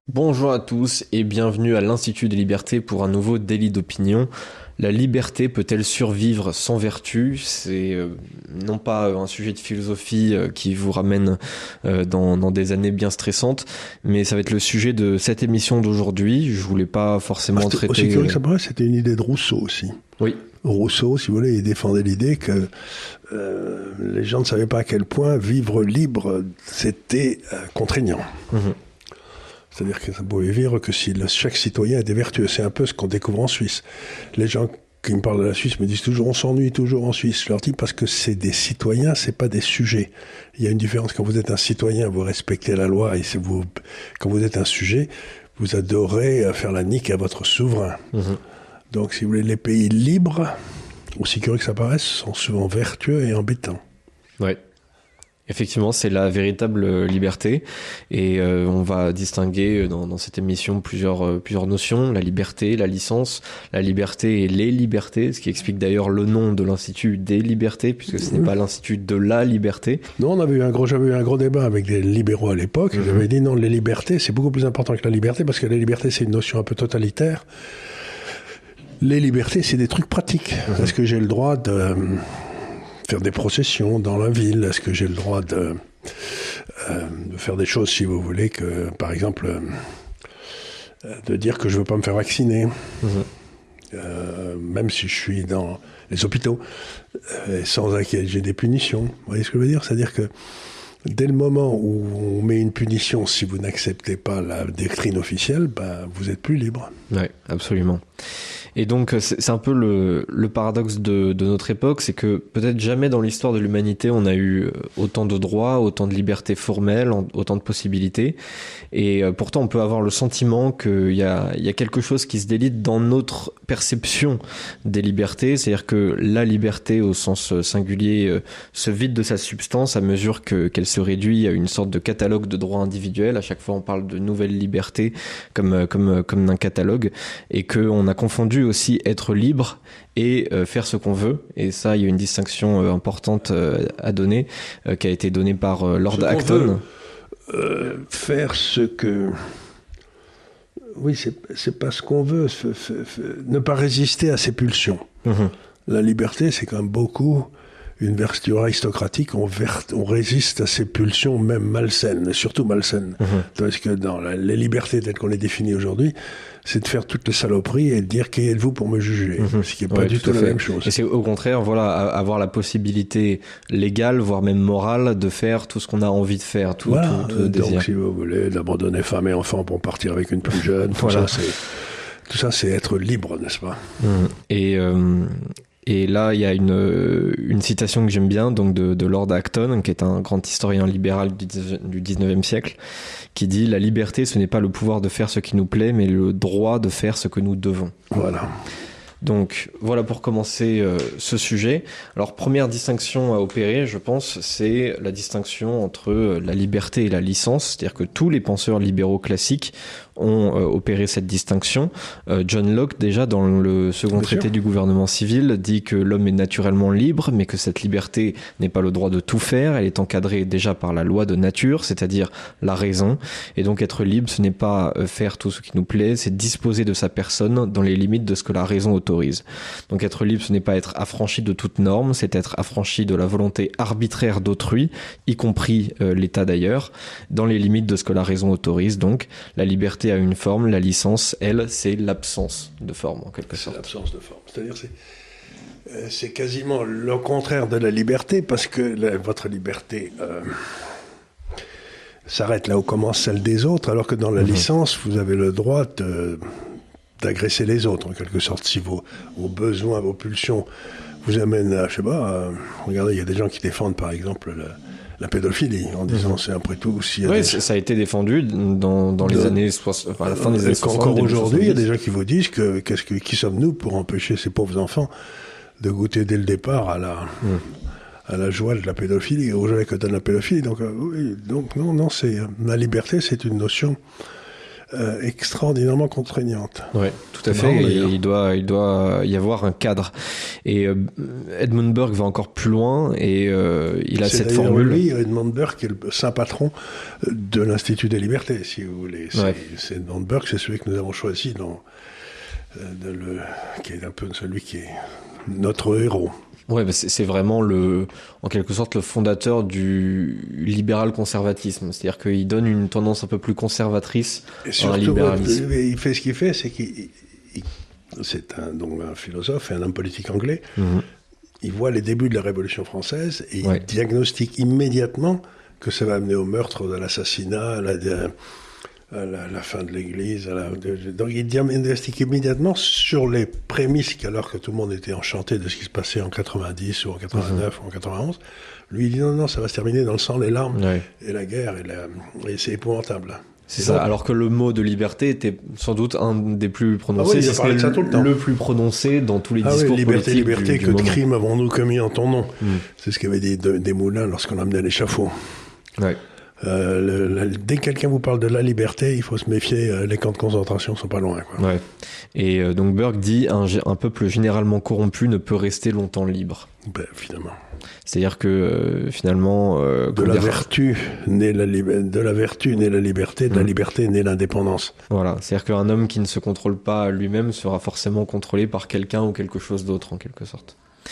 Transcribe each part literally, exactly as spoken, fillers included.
Bonjour à tous et bienvenue à l'Institut des Libertés pour un nouveau délit d'opinion. La liberté peut-elle survivre sans vertu? C'est euh, non pas un sujet de philosophie euh, qui vous ramène euh, dans, dans des années bien stressantes, mais ça va être le sujet de cette émission d'aujourd'hui. Je voulais pas forcément Ah, traiter... Aussi curieux que ça paraît, c'était une idée de Rousseau aussi. Oui. Rousseau, si vous voulez, il défendait l'idée que euh, les gens ne savaient pas à quel point vivre libre, c'était euh, contraignant. Mmh. C'est-à-dire que ça pouvait vivre que si le, chaque citoyen était vertueux. C'est un peu ce qu'on découvre en Suisse. Les gens qui me parlent de la Suisse me disent toujours on s'ennuie toujours en Suisse. Je leur dis parce que c'est des citoyens, c'est pas des sujets. Il y a une différence. Quand vous êtes un citoyen, vous respectez la loi, et c'est vous, quand vous êtes un sujet, vous adorez faire la nique à votre souverain. Mmh. Donc, si vous voulez, les pays libres, aussi curieux que ça paraisse, sont souvent vertueux et embêtants. Ouais. Effectivement, c'est la véritable liberté et euh, on va distinguer dans, dans cette émission plusieurs, euh, plusieurs notions, la liberté, la licence, la liberté et les libertés, ce qui explique d'ailleurs le nom de l'Institut des libertés, puisque ce n'est pas l'Institut de la liberté. Non, on avait eu un gros, j'avais eu un gros débat avec des libéraux à l'époque. Mmh. J'avais dit non, les libertés, c'est beaucoup plus important que la liberté, parce que la liberté, c'est une notion un peu totalitaire. Les libertés, c'est des trucs pratiques. Mmh. Est-ce que j'ai le droit de... Euh, faire des processions dans la ville? Est-ce que j'ai le droit de, euh, de faire des choses, si vous voulez, que, par exemple, euh, de dire que je veux pas me faire vacciner, mmh. euh, même si je suis dans les hôpitaux, euh, sans que j'ai des punitions. Vous voyez ce que je veux dire? C'est-à-dire que dès le moment où on met une punition, si vous n'acceptez pas la doctrine officielle, ben, vous êtes plus libre. Oui, absolument. Et donc, c'est un peu le, le paradoxe de, de notre époque, c'est que peut-être jamais dans l'histoire de l'humanité on a eu autant de droits, autant de libertés formelles, autant de possibilités. Et pourtant, on peut avoir le sentiment qu'il y a, il y a quelque chose qui se délite dans notre perception des libertés. C'est-à-dire que la liberté, au sens singulier, se vide de sa substance à mesure que, qu'elle se réduit à une sorte de catalogue de droits individuels. À chaque fois, on parle de nouvelles libertés comme, comme, comme d'un catalogue, et qu'on a confondu aussi être libre et euh, faire ce qu'on veut. Et ça, il y a une distinction euh, importante euh, à donner, euh, qui a été donnée par euh, Lord Acton. Euh, faire ce que... Oui, c'est, c'est pas ce qu'on veut. F- f- f- ne pas résister à ses pulsions. Mmh. La liberté, c'est quand même beaucoup une vertu aristocratique. On, ver- on résiste à ses pulsions, même malsaines, surtout malsaines. Mmh. Parce que dans la, les libertés telles qu'on les définit aujourd'hui, c'est de faire toutes les saloperies et de dire qui êtes-vous pour me juger, mmh. ce qui n'est pas ouais, du tout, tout la même chose. Et c'est au contraire, voilà, avoir la possibilité légale, voire même morale, de faire tout ce qu'on a envie de faire, tout, voilà. tout, tout Donc, désir. Si vous voulez, d'abandonner femme et enfant pour partir avec une plus jeune, tout voilà. ça, c'est tout ça, c'est être libre, n'est-ce pas? Mmh. Et euh, Et là, il y a une, une citation que j'aime bien, donc de, de Lord Acton, qui est un grand historien libéral du dix-neuvième siècle, qui dit « La liberté, ce n'est pas le pouvoir de faire ce qui nous plaît, mais le droit de faire ce que nous devons. » Voilà. Donc voilà pour commencer euh, ce sujet. Alors première distinction à opérer, je pense, c'est la distinction entre euh, la liberté et la licence, c'est-à-dire que tous les penseurs libéraux classiques ont euh, opéré cette distinction. Euh, John Locke, déjà dans le second Bien traité sûr. du gouvernement civil, dit que l'homme est naturellement libre, mais que cette liberté n'est pas le droit de tout faire, elle est encadrée déjà par la loi de nature, c'est-à-dire la raison. Et donc être libre, ce n'est pas euh, faire tout ce qui nous plaît, c'est disposer de sa personne dans les limites de ce que la raison autorise. Donc être libre, ce n'est pas être affranchi de toute norme, c'est être affranchi de la volonté arbitraire d'autrui, y compris euh, l'État d'ailleurs, dans les limites de ce que la raison autorise. Donc la liberté a une forme, la licence, elle, c'est l'absence de forme en quelque sorte. C'est l'absence de forme, c'est-à-dire c'est euh, c'est quasiment le contraire de la liberté, parce que la, votre liberté euh, s'arrête là où commence celle des autres, alors que dans la mmh. licence, vous avez le droit de d'agresser les autres, en quelque sorte. Si vos, vos besoins, vos pulsions vous amènent à, je sais pas, à, regardez, il y a des gens qui défendent, par exemple, la, la pédophilie, en disant, mmh. c'est après tout... Si oui, des... ça a été défendu dans, dans les de... années soixante, enfin, à la fin des années soixante. Encore aujourd'hui, il y a des gens qui vous disent que, qu'est-ce que qui sommes-nous pour empêcher ces pauvres enfants de goûter dès le départ à la... Mmh. à la joie de la pédophilie, aux joies que donne la pédophilie. Donc, euh, oui, donc non, non, c'est la liberté, c'est une notion euh, extraordinairement contraignante. Oui, tout à fait. Marrant, et il doit, il doit y avoir un cadre. Et euh, Edmund Burke va encore plus loin et euh, il a c'est cette formule. Lui, Edmund Burke est le saint patron de l'Institut des libertés, si vous voulez. C'est, ouais. c'est Edmund Burke, c'est celui que nous avons choisi dans, de le, qui est un peu celui qui est notre héros. Ouais, bah c'est, c'est vraiment le, en quelque sorte, le fondateur du libéral-conservatisme. C'est-à-dire qu'il donne une tendance un peu plus conservatrice et surtout, à un libéralisme. Il fait ce qu'il fait, c'est qu'il, il, c'est un, donc un philosophe et un homme politique anglais. Mmh. Il voit les débuts de la Révolution française et ouais. il diagnostique immédiatement que ça va amener au meurtre, à l'assassinat, à la, à la, à la fin de l'Église. À la, donc il diagnostique immédiatement sur les prémices, alors que tout le monde était enchanté de ce qui se passait en quatre-vingt-dix ou en quatre-vingt-neuf mmh. ou en quatre-vingt-onze. Lui, il dit non, non, ça va se terminer dans le sang, les larmes ouais. et la guerre, et, la, et c'est épouvantable. C'est ça, alors que le mot de liberté était sans doute un des plus prononcés, ah oui, c'est le, ça tout le, temps. le plus prononcé dans tous les ah discours oui, liberté, politiques liberté, du, que du de moment. crimes avons-nous commis en ton nom. Mm. C'est ce qu'avait dit de, Desmoulins lorsqu'on l'amenait à l'échafaud. Ouais. Euh, le, la, dès que quelqu'un vous parle de la liberté, il faut se méfier, euh, les camps de concentration sont pas loin. Quoi. Ouais. Et euh, donc Burke dit un, un peuple généralement corrompu ne peut rester longtemps libre. Ben, finalement. C'est-à-dire que euh, finalement, euh, de la dire... vertu naît la li... de la vertu naît la liberté, de mmh. la liberté naît l'indépendance. Voilà, c'est-à-dire qu'un homme qui ne se contrôle pas lui-même sera forcément contrôlé par quelqu'un ou quelque chose d'autre en quelque sorte.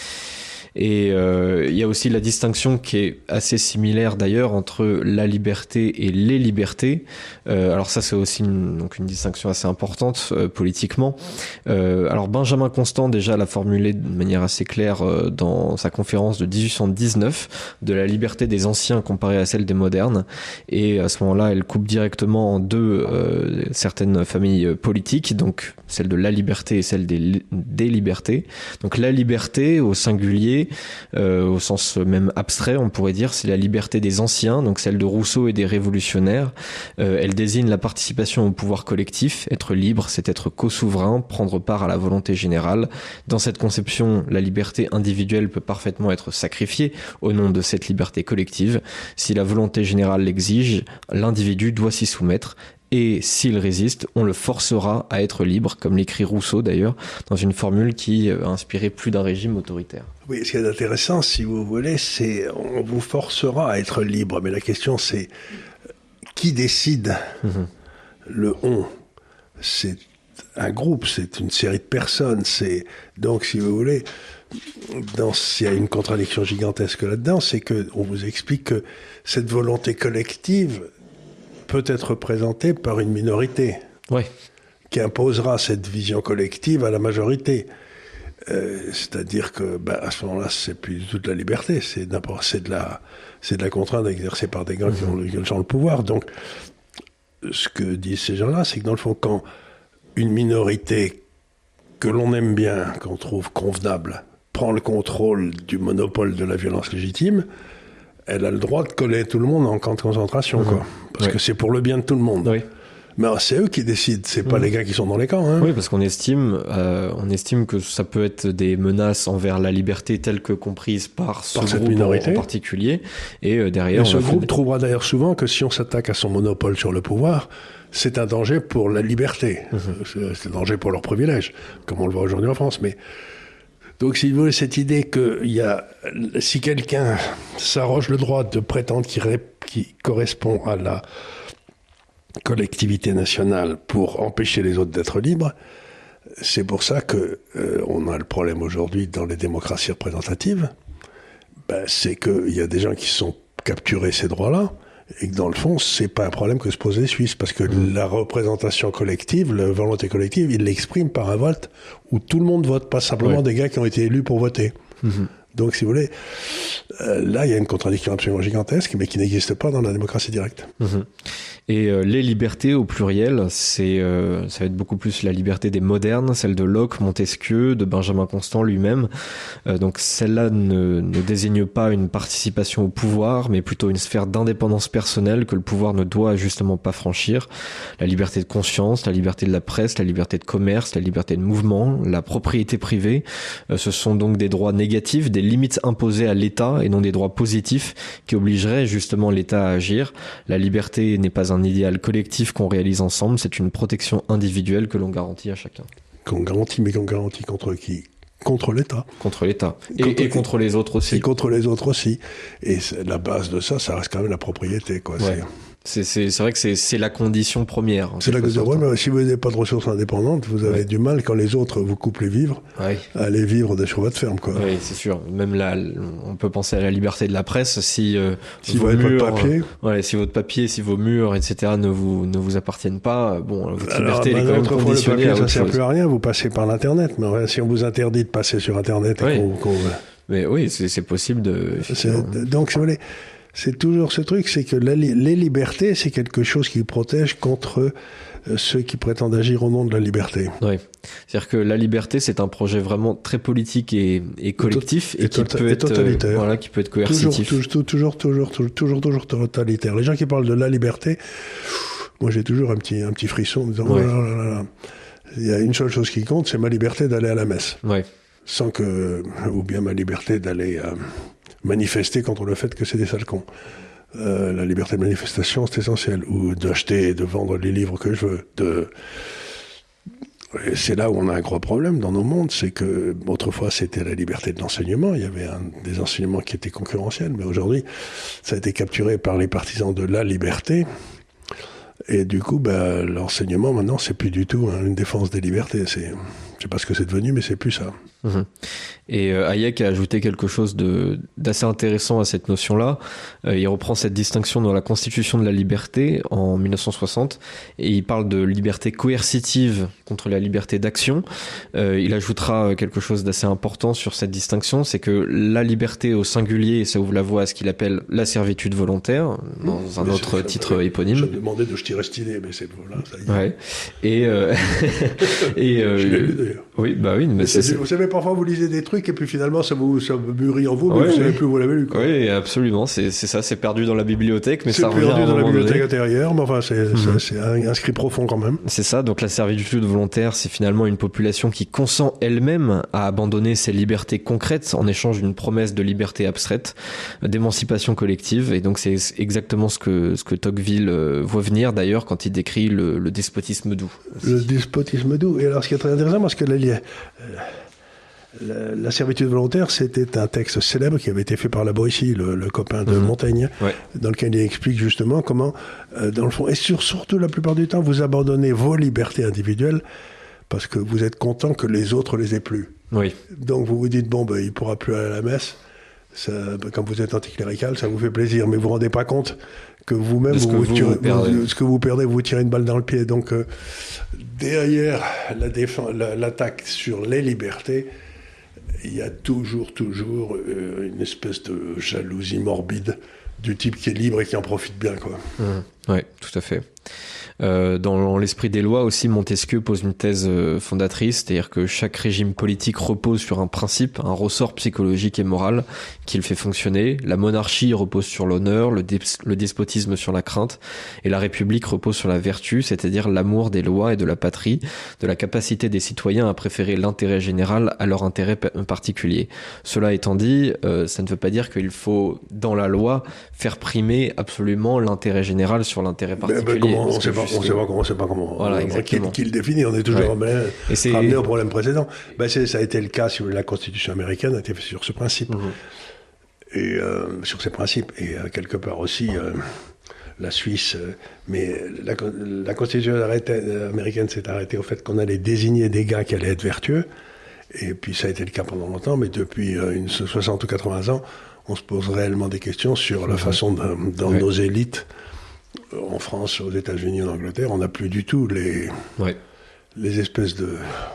Et euh, il y a aussi la distinction qui est assez similaire d'ailleurs entre la liberté et les libertés. Euh, alors ça c'est aussi une, donc une distinction assez importante euh, politiquement. Euh, alors Benjamin Constant déjà l'a formulé de manière assez claire euh, dans sa conférence de dix-huit cent dix-neuf de la liberté des anciens comparée à celle des modernes. Et à ce moment-là, elle coupe directement en deux euh, certaines familles politiques, donc celle de la liberté et celle des, des libertés. Donc la liberté au singulier, Euh, au sens même abstrait, on pourrait dire, c'est la liberté des anciens, donc celle de Rousseau et des révolutionnaires. Euh, elle désigne la participation au pouvoir collectif. Être libre, c'est être co-souverain, prendre part à la volonté générale. Dans cette conception, la liberté individuelle peut parfaitement être sacrifiée au nom de cette liberté collective. Si la volonté générale l'exige, l'individu doit s'y soumettre. Et s'il résiste, on le forcera à être libre, comme l'écrit Rousseau d'ailleurs, dans une formule qui a inspiré plus d'un régime autoritaire. Oui, ce qui est intéressant, si vous voulez, c'est on vous forcera à être libre. Mais la question, c'est qui décide mmh. Le on. C'est un groupe, c'est une série de personnes. C'est donc, si vous voulez, dans, il y a une contradiction gigantesque là-dedans, c'est que on vous explique que cette volonté collective peut être représentée par une minorité ouais. qui imposera cette vision collective à la majorité. Euh, c'est-à-dire que, ben, à ce moment-là, c'est plus du tout de la liberté, c'est d'abord, c'est de la, c'est de la contrainte exercée par des gens qui ont, qui ont le pouvoir. Donc, ce que disent ces gens-là, c'est que dans le fond, quand une minorité que l'on aime bien, qu'on trouve convenable, prend le contrôle du monopole de la violence légitime, elle a le droit de coller tout le monde en camp de concentration, mmh. quoi. Parce oui. que c'est pour le bien de tout le monde. Oui. Mais alors, c'est eux qui décident, c'est mmh. pas les gars qui sont dans les camps. Hein. Oui, parce qu'on estime, euh, on estime que ça peut être des menaces envers la liberté telle que comprise par ce par groupe minorité. En particulier. Et euh, derrière, Mais on ce groupe des... trouvera d'ailleurs souvent que si on s'attaque à son monopole sur le pouvoir, c'est un danger pour la liberté. Mmh. C'est, c'est un danger pour leur privilège, comme on le voit aujourd'hui en France. Mais donc, si vous voulez, cette idée que il y a, si quelqu'un s'arroge le droit de prétendre qu'il, ré, qu'il correspond à la collectivité nationale pour empêcher les autres d'être libres, c'est pour ça que euh, on a le problème aujourd'hui dans les démocraties représentatives. Ben, c'est qu'il y a des gens qui sont capturés ces droits-là, et que dans le fond, c'est pas un problème que se posent les Suisses, parce que mmh. la représentation collective, la volonté collective, ils l'expriment par un vote où tout le monde vote, pas simplement ouais. des gars qui ont été élus pour voter. Mmh. Donc, si vous voulez, euh, là, il y a une contradiction absolument gigantesque, mais qui n'existe pas dans la démocratie directe. Mmh. Et euh, les libertés au pluriel, c'est euh, ça va être beaucoup plus la liberté des modernes, celle de Locke, Montesquieu, de Benjamin Constant lui-même. Euh, donc celle-là ne, ne désigne pas une participation au pouvoir, mais plutôt une sphère d'indépendance personnelle que le pouvoir ne doit justement pas franchir. La liberté de conscience, la liberté de la presse, la liberté de commerce, la liberté de mouvement, la propriété privée, euh, ce sont donc des droits négatifs, des limites imposées à l'État et non des droits positifs qui obligeraient justement l'État à agir. La liberté n'est pas un un idéal collectif qu'on réalise ensemble, c'est une protection individuelle que l'on garantit à chacun. Qu'on garantit, mais qu'on garantit contre qui ? Contre l'État. Contre l'État. Et contre, et contre les autres aussi. Et contre les autres aussi. Et la base de ça, ça reste quand même la propriété, quoi. Ouais. C'est, c'est, c'est vrai que c'est, c'est la condition première. C'est la condition première. Ouais, si vous n'avez pas de ressources indépendantes, vous avez ouais. du mal, quand les autres vous coupent les vivres, ouais. à aller vivre sur votre ferme, quoi. Oui, c'est sûr. Même là, on peut penser à la liberté de la presse. Si, euh, si vos murs, votre papier. Euh, ouais, si votre papier, si vos murs, et cetera ne vous, ne vous appartiennent pas, bon, votre Alors, liberté, bah, elle est quand même conditionnée le papier, à autre ça ne sert chose. plus à rien, vous passez par l'Internet. Mais ouais, si on vous interdit de passer sur Internet et ouais. qu'on, qu'on... Mais oui, c'est, c'est possible de... C'est, donc, si vous voulez, c'est toujours ce truc, c'est que la, les libertés, c'est quelque chose qui protège contre ceux qui prétendent agir au nom de la liberté. Oui. C'est-à-dire que la liberté, c'est un projet vraiment très politique et, et collectif et, to- et qui tota- peut et être, totalitaire. Euh, voilà, qui peut être coercitif. Toujours, toujours, toujours, toujours, toujours, toujours totalitaire. Les gens qui parlent de la liberté, moi j'ai toujours un petit, un petit frisson en me disant, ouais. oh là là là. Il y a une seule chose qui compte, c'est ma liberté d'aller à la messe. Ouais. Sans que, ou bien ma liberté d'aller euh, manifester contre le fait que c'est des sales cons. Euh, la liberté de manifestation, c'est essentiel. Ou d'acheter et de vendre les livres que je veux. De... Et c'est là où on a un gros problème dans nos mondes, c'est que autrefois c'était la liberté de l'enseignement, il y avait un, des enseignements qui étaient concurrentiels, mais aujourd'hui ça a été capturé par les partisans de la liberté. Et du coup, bah, l'enseignement, maintenant, c'est plus du tout hein, une défense des libertés. C'est, je sais pas ce que c'est devenu, mais c'est plus ça. Mmh. Et euh, Hayek a ajouté quelque chose de, d'assez intéressant à cette notion-là. Euh, il reprend cette distinction dans la Constitution de la liberté en dix-neuf cent soixante et il parle de liberté coercitive contre la liberté d'action. Euh, il ajoutera quelque chose d'assez important sur cette distinction, c'est que la liberté au singulier, ça ouvre la voie à ce qu'il appelle la servitude volontaire, dans mmh. un mais autre titre ouais. éponyme. Je me demandais de je tirais cette idée, mais c'est voilà, ça y est. Ouais. Et, euh, et euh, je l'ai lu d'ailleurs. Oui, bah oui. Mais mais c'est, c'est, vous savez, parfois vous lisez des trucs et puis finalement ça vous, ça vous mûrit en vous, mais ouais, vous savez oui. plus où vous l'avez lu. Quoi. Oui, absolument. C'est, c'est ça, c'est perdu dans la bibliothèque, mais c'est ça revient perdu dans la bibliothèque donné. intérieure, mais enfin c'est, mm-hmm. c'est, c'est inscrit profond quand même. C'est ça. Donc la servitude volontaire, c'est finalement une population qui consent elle-même à abandonner ses libertés concrètes en échange d'une promesse de liberté abstraite, d'émancipation collective. Et donc c'est exactement ce que ce que Tocqueville euh, voit venir d'ailleurs quand il décrit le, le despotisme doux. Aussi. Le despotisme doux. Et alors ce qui est très intéressant, parce que la, euh, la, la servitude volontaire, c'était un texte célèbre qui avait été fait par La Boétie, le, le copain de mmh. Montaigne, ouais. dans lequel il explique justement comment, euh, dans le fond, et sur, surtout la plupart du temps, vous abandonnez vos libertés individuelles parce que vous êtes content que les autres les aient plus. Oui. Donc vous vous dites, bon, ben, il ne pourra plus aller à la messe. Ça, ben, quand vous êtes anticlérical, ça vous fait plaisir, mais vous ne vous rendez pas compte que vous-même, vous, vous, vous, tirez, vous vous, ce que vous perdez, vous vous tirez une balle dans le pied. Donc, euh, derrière la défense, la, l'attaque sur les libertés, il y a toujours, toujours euh, une espèce de jalousie morbide du type qui est libre et qui en profite bien, quoi. Mmh. Oui, tout à fait. Euh, dans l'esprit des lois aussi, Montesquieu pose une thèse euh, fondatrice, c'est-à-dire que chaque régime politique repose sur un principe, un ressort psychologique et moral qui le fait fonctionner. La monarchie repose sur l'honneur, le, dé- le despotisme sur la crainte, et la république repose sur la vertu, c'est-à-dire l'amour des lois et de la patrie, de la capacité des citoyens à préférer l'intérêt général à leur intérêt p- particulier. Cela étant dit, euh, ça ne veut pas dire qu'il faut, dans la loi, faire primer absolument l'intérêt général sur l'intérêt particulier. Ben, ben, comment, on sait pas, on sait pas comment, on sait pas comment, voilà, on, qui, qui le définit. On est toujours ouais. ben, et c'est... ramené au problème précédent. Ben, c'est, ça a été le cas sur la Constitution américaine, a été fait sur ce principe. Mm-hmm. Et euh, sur ces principes. Et euh, quelque part aussi, euh, la Suisse. Euh, mais la, la Constitution américaine s'est arrêtée au fait qu'on allait désigner des gars qui allaient être vertueux. Et puis ça a été le cas pendant longtemps, mais depuis euh, une soixante ou quatre-vingts ans, on se pose réellement des questions sur la mm-hmm. façon de, dans ouais. nos élites. En France, aux États-Unis, en Angleterre, on n'a plus du tout les, ouais. les espèces de,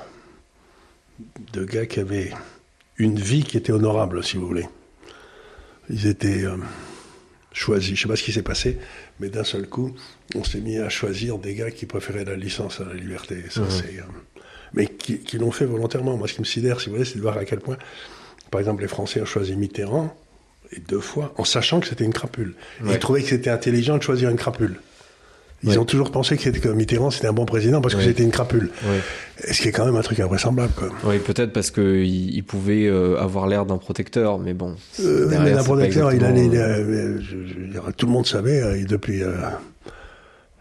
de gars qui avaient une vie qui était honorable, si vous voulez. Ils étaient euh, choisis. Je ne sais pas ce qui s'est passé, mais d'un seul coup, on s'est mis à choisir des gars qui préféraient la licence à la liberté. Ça, mmh. c'est, euh, mais qui, qui l'ont fait volontairement. Moi, ce qui me sidère, si vous voulez, c'est de voir à quel point, par exemple, les Français ont choisi Mitterrand, et deux fois, en sachant que c'était une crapule. Ouais. Ils trouvaient que c'était intelligent de choisir une crapule. Ils ouais. ont toujours pensé que, que Mitterrand, c'était un bon président parce que ouais. c'était une crapule. Ouais. Ce qui est quand même un truc invraisemblable, quoi. Oui, peut-être parce qu'il il pouvait euh, avoir l'air d'un protecteur, mais bon. Euh, mais d'un protecteur, exactement... il allait... Il, euh, je, je, tout le monde savait, euh, depuis... Euh,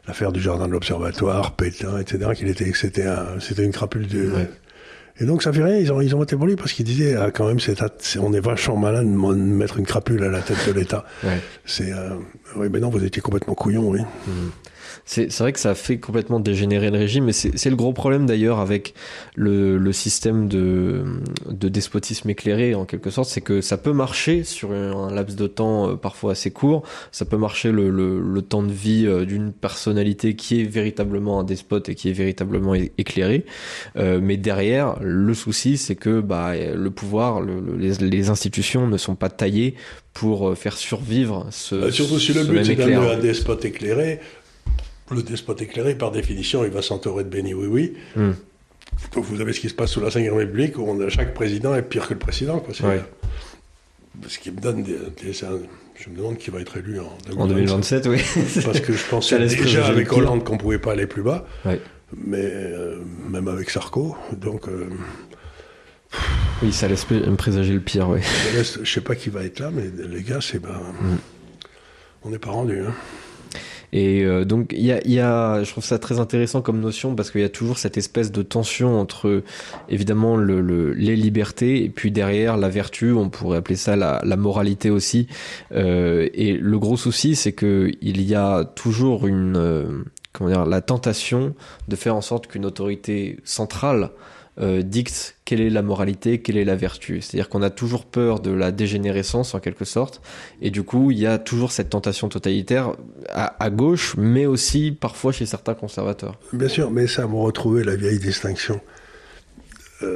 l'affaire du jardin de l'Observatoire, Pétain, et cetera, qu'il était, que c'était un, c'était une crapule de... Ouais. Et donc ça fait rien, ils ont, ils ont voté pour lui parce qu'ils disaient, ah, quand même, c'est, c'est, on est vachement malin de mettre une crapule à la tête de l'État. Ouais. C'est, euh, oui, mais non, vous étiez complètement couillon, oui. Mmh. C'est, c'est vrai que ça a fait complètement dégénérer le régime, mais c'est, c'est le gros problème d'ailleurs avec le, le système de, de despotisme éclairé en quelque sorte, c'est que ça peut marcher sur un laps de temps euh, parfois assez court, ça peut marcher le, le, le temps de vie euh, d'une personnalité qui est véritablement un despote et qui est véritablement é- éclairé, euh, mais derrière, le souci c'est que bah, le pouvoir, le, le, les, les institutions ne sont pas taillées pour faire survivre ce, bah, surtout si le but c'est d'amener un despote éclairé. Le despote éclairé, par définition, il va s'entourer de béni oui-oui. Mm. Donc vous avez ce qui se passe sous la cinquième République, où on a, chaque président est pire que le précédent. Quoi. C'est, ouais. Ce qui me donne des, des, je me demande qui va être élu en deux mille vingt-sept. En deux mille vingt-sept, oui. Parce que je pensais déjà avec Hollande qu'on ne pouvait pas aller plus bas, ouais. mais euh, même avec Sarko. Donc, euh, oui, ça laisse me présager le pire. Ouais. Je ne sais pas qui va être là, mais les gars, c'est ben, mm. on n'est pas rendu. Hein. Et euh, donc il y a, y a, je trouve ça très intéressant comme notion parce qu'il y a toujours cette espèce de tension entre évidemment le, le, les libertés et puis derrière la vertu, on pourrait appeler ça la, la moralité aussi. Euh, et le gros souci, c'est que il y a toujours une, euh, comment dire, la tentation de faire en sorte qu'une autorité centrale Euh, dicte quelle est la moralité, quelle est la vertu. C'est-à-dire qu'on a toujours peur de la dégénérescence en quelque sorte, et du coup il y a toujours cette tentation totalitaire à, à gauche, mais aussi parfois chez certains conservateurs. Bien sûr, mais ça vous retrouvez la vieille distinction euh,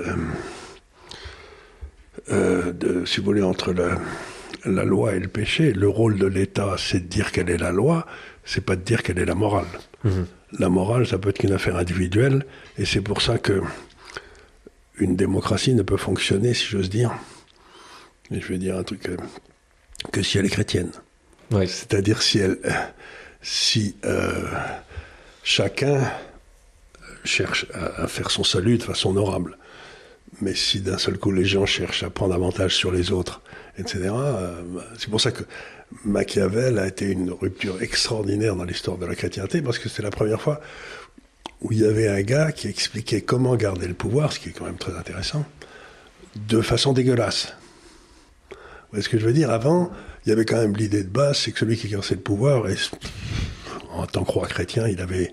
euh, de, si vous voulez, entre la, la loi et le péché. Le rôle de l'État, c'est de dire quelle est la loi, c'est pas de dire quelle est la morale. Mmh. La morale, ça peut être qu'une affaire individuelle, et c'est pour ça que une démocratie ne peut fonctionner, si j'ose dire, et je vais dire un truc, que, que si elle est chrétienne. Ouais. C'est-à-dire si, elle, si euh, chacun cherche à, à faire son salut de façon honorable, mais si d'un seul coup les gens cherchent à prendre avantage sur les autres, et cetera, euh, c'est pour ça que Machiavel a été une rupture extraordinaire dans l'histoire de la chrétienté, parce que c'est la première fois où il y avait un gars qui expliquait comment garder le pouvoir, ce qui est quand même très intéressant, de façon dégueulasse. Vous voyez ce que je veux dire ? Avant, il y avait quand même l'idée de base, c'est que celui qui exerçait le pouvoir, et en tant que roi chrétien, il avait,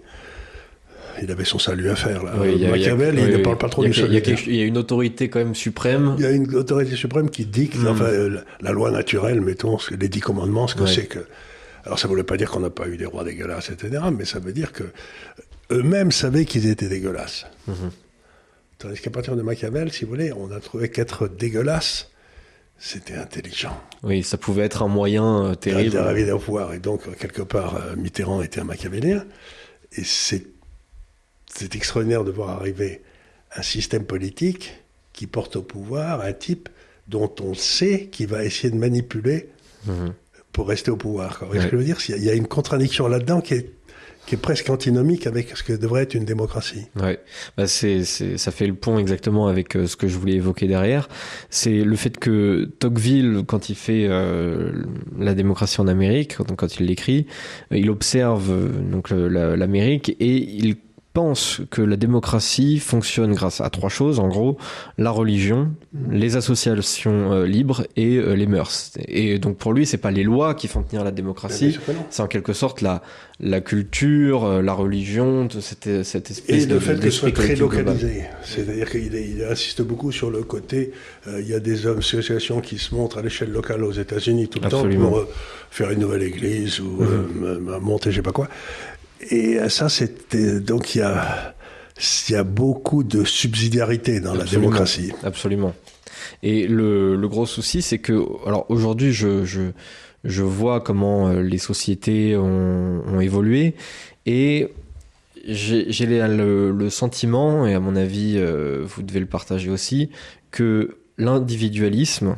il avait son salut à faire. Là. Oui, y a, Machiavel, y a, il oui, ne oui. parle pas trop du salut. Il y a une autorité quand même suprême. Il y a une autorité suprême qui dicte, mmh. enfin, la, la loi naturelle, mettons, les dix commandements, ce que oui. c'est que... Alors ça ne voulait pas dire qu'on n'a pas eu des rois dégueulasses, et cetera, mais ça veut dire que eux-mêmes savaient qu'ils étaient dégueulasses. Mmh. Tandis qu'à partir de Machiavel, si vous voulez, on a trouvé qu'être dégueulasse, c'était intelligent. Oui, ça pouvait être un moyen euh, terrible. D'arriver au pouvoir. Et donc, quelque part, euh, Mitterrand était un machiavélien. Et c'est, c'est extraordinaire de voir arriver un système politique qui porte au pouvoir un type dont on sait qu'il va essayer de manipuler mmh. pour rester au pouvoir. Vous voyez ouais. ce que je veux dire ? Il y a une contradiction là-dedans qui est qui est presque antinomique avec ce que devrait être une démocratie. Ouais, bah c'est, c'est, ça fait le pont exactement avec euh, ce que je voulais évoquer derrière. C'est le fait que Tocqueville, quand il fait euh, la démocratie en Amérique, donc quand il l'écrit, euh, il observe euh, donc le, la, l'Amérique et il pense que la démocratie fonctionne grâce à trois choses, en gros, la religion, les associations euh, libres et euh, les mœurs. Et donc pour lui, c'est pas les lois qui font tenir la démocratie, c'est en quelque sorte la, la culture, euh, la religion, cette, cette espèce de... Et le fait que ce soit très localisé. C'est-à-dire qu'il il insiste beaucoup sur le côté, euh, il y a des associations qui se montrent à l'échelle locale aux États-Unis tout le Absolument. temps pour euh, faire une nouvelle église ou mm-hmm. euh, monter je sais pas quoi. Et ça, c'était donc il y a il y a beaucoup de subsidiarité dans Absolument. la démocratie. Absolument. Et le le gros souci, c'est que alors aujourd'hui, je je je vois comment les sociétés ont, ont évolué et j'ai j'ai le, le sentiment, et à mon avis, euh, vous devez le partager aussi, que l'individualisme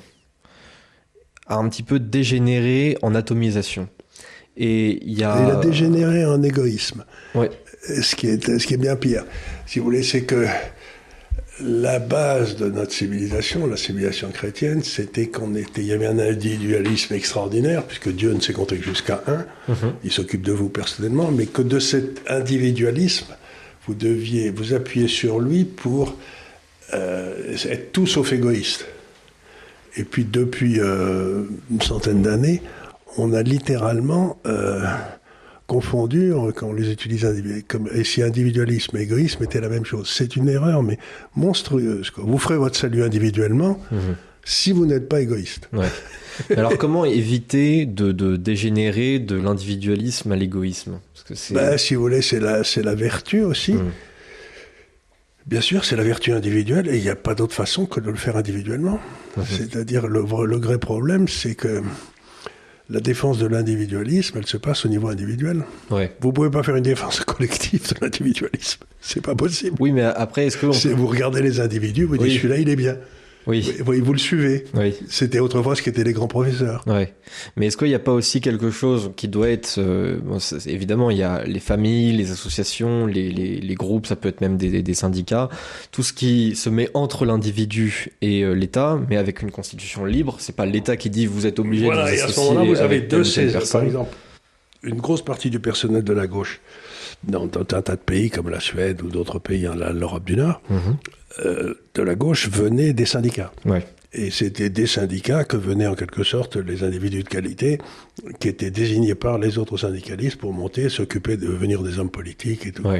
a un petit peu dégénéré en atomisation. Et il y a... il a dégénéré en égoïsme. Ouais. Ce qui est, ce qui est bien pire. Si vous voulez, c'est que la base de notre civilisation, la civilisation chrétienne, c'était qu'on était, il y avait un individualisme extraordinaire, puisque Dieu ne sait compter que jusqu'à un, mm-hmm. il s'occupe de vous personnellement, mais que de cet individualisme, vous deviez vous appuyer sur lui pour euh, être tout sauf égoïste. Et puis depuis euh, une centaine d'années, on a littéralement euh, confondu, quand on les utilise comme et si individualisme et égoïsme étaient la même chose. C'est une erreur, mais monstrueuse, quoi. Vous ferez votre salut individuellement mmh. si vous n'êtes pas égoïste. Ouais. Alors comment éviter de, de dégénérer de l'individualisme à l'égoïsme? Parce que c'est... Ben, si vous voulez, c'est la, c'est la vertu aussi. Mmh. Bien sûr, c'est la vertu individuelle et il n'y a pas d'autre façon que de le faire individuellement. Mmh. C'est-à-dire, le, le vrai problème, c'est que la défense de l'individualisme, elle se passe au niveau individuel. Ouais. Vous pouvez pas faire une défense collective de l'individualisme. C'est pas possible. Oui, mais après, est-ce que... On... C'est, vous regardez les individus, vous oui. dites, celui-là, il est bien. Oui. Vous, vous le suivez. Oui. C'était autrefois ce qu'étaient les grands professeurs. Oui. Mais est-ce qu'il n'y a pas aussi quelque chose qui doit être... Euh, bon, évidemment, il y a les familles, les associations, les, les, les groupes, ça peut être même des, des syndicats. Tout ce qui se met entre l'individu et euh, l'État, mais avec une constitution libre. C'est pas l'État qui dit vous êtes obligé voilà, de vous associer. associer. Voilà, et à ce moment-là, vous avez deux Césars. Par exemple, une grosse partie du personnel de la gauche, dans, dans un tas de pays comme la Suède ou d'autres pays en l'Europe du Nord, mmh. euh, de la gauche venaient des syndicats. Ouais. Et c'était des syndicats que venaient en quelque sorte les individus de qualité qui étaient désignés par les autres syndicalistes pour monter, s'occuper de devenir des hommes politiques et tout. Ouais.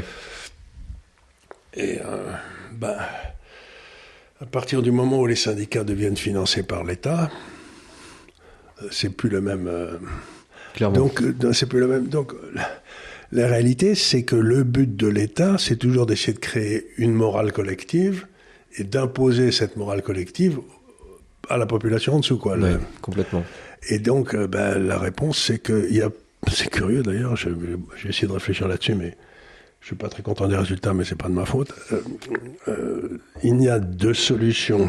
Et euh, ben, à partir du moment où les syndicats deviennent financés par l'État, c'est plus le même. Euh, Clairement. Donc, c'est plus le même. Donc, la, la réalité, c'est que le but de l'État, c'est toujours d'essayer de créer une morale collective et d'imposer cette morale collective à la population en dessous, quoi. Oui, le... complètement. Et donc, euh, ben, la réponse, c'est que, il y a, c'est curieux d'ailleurs, je, j'ai essayé de réfléchir là-dessus, mais je suis pas très content des résultats, mais c'est pas de ma faute. Euh, euh, il n'y a deux solutions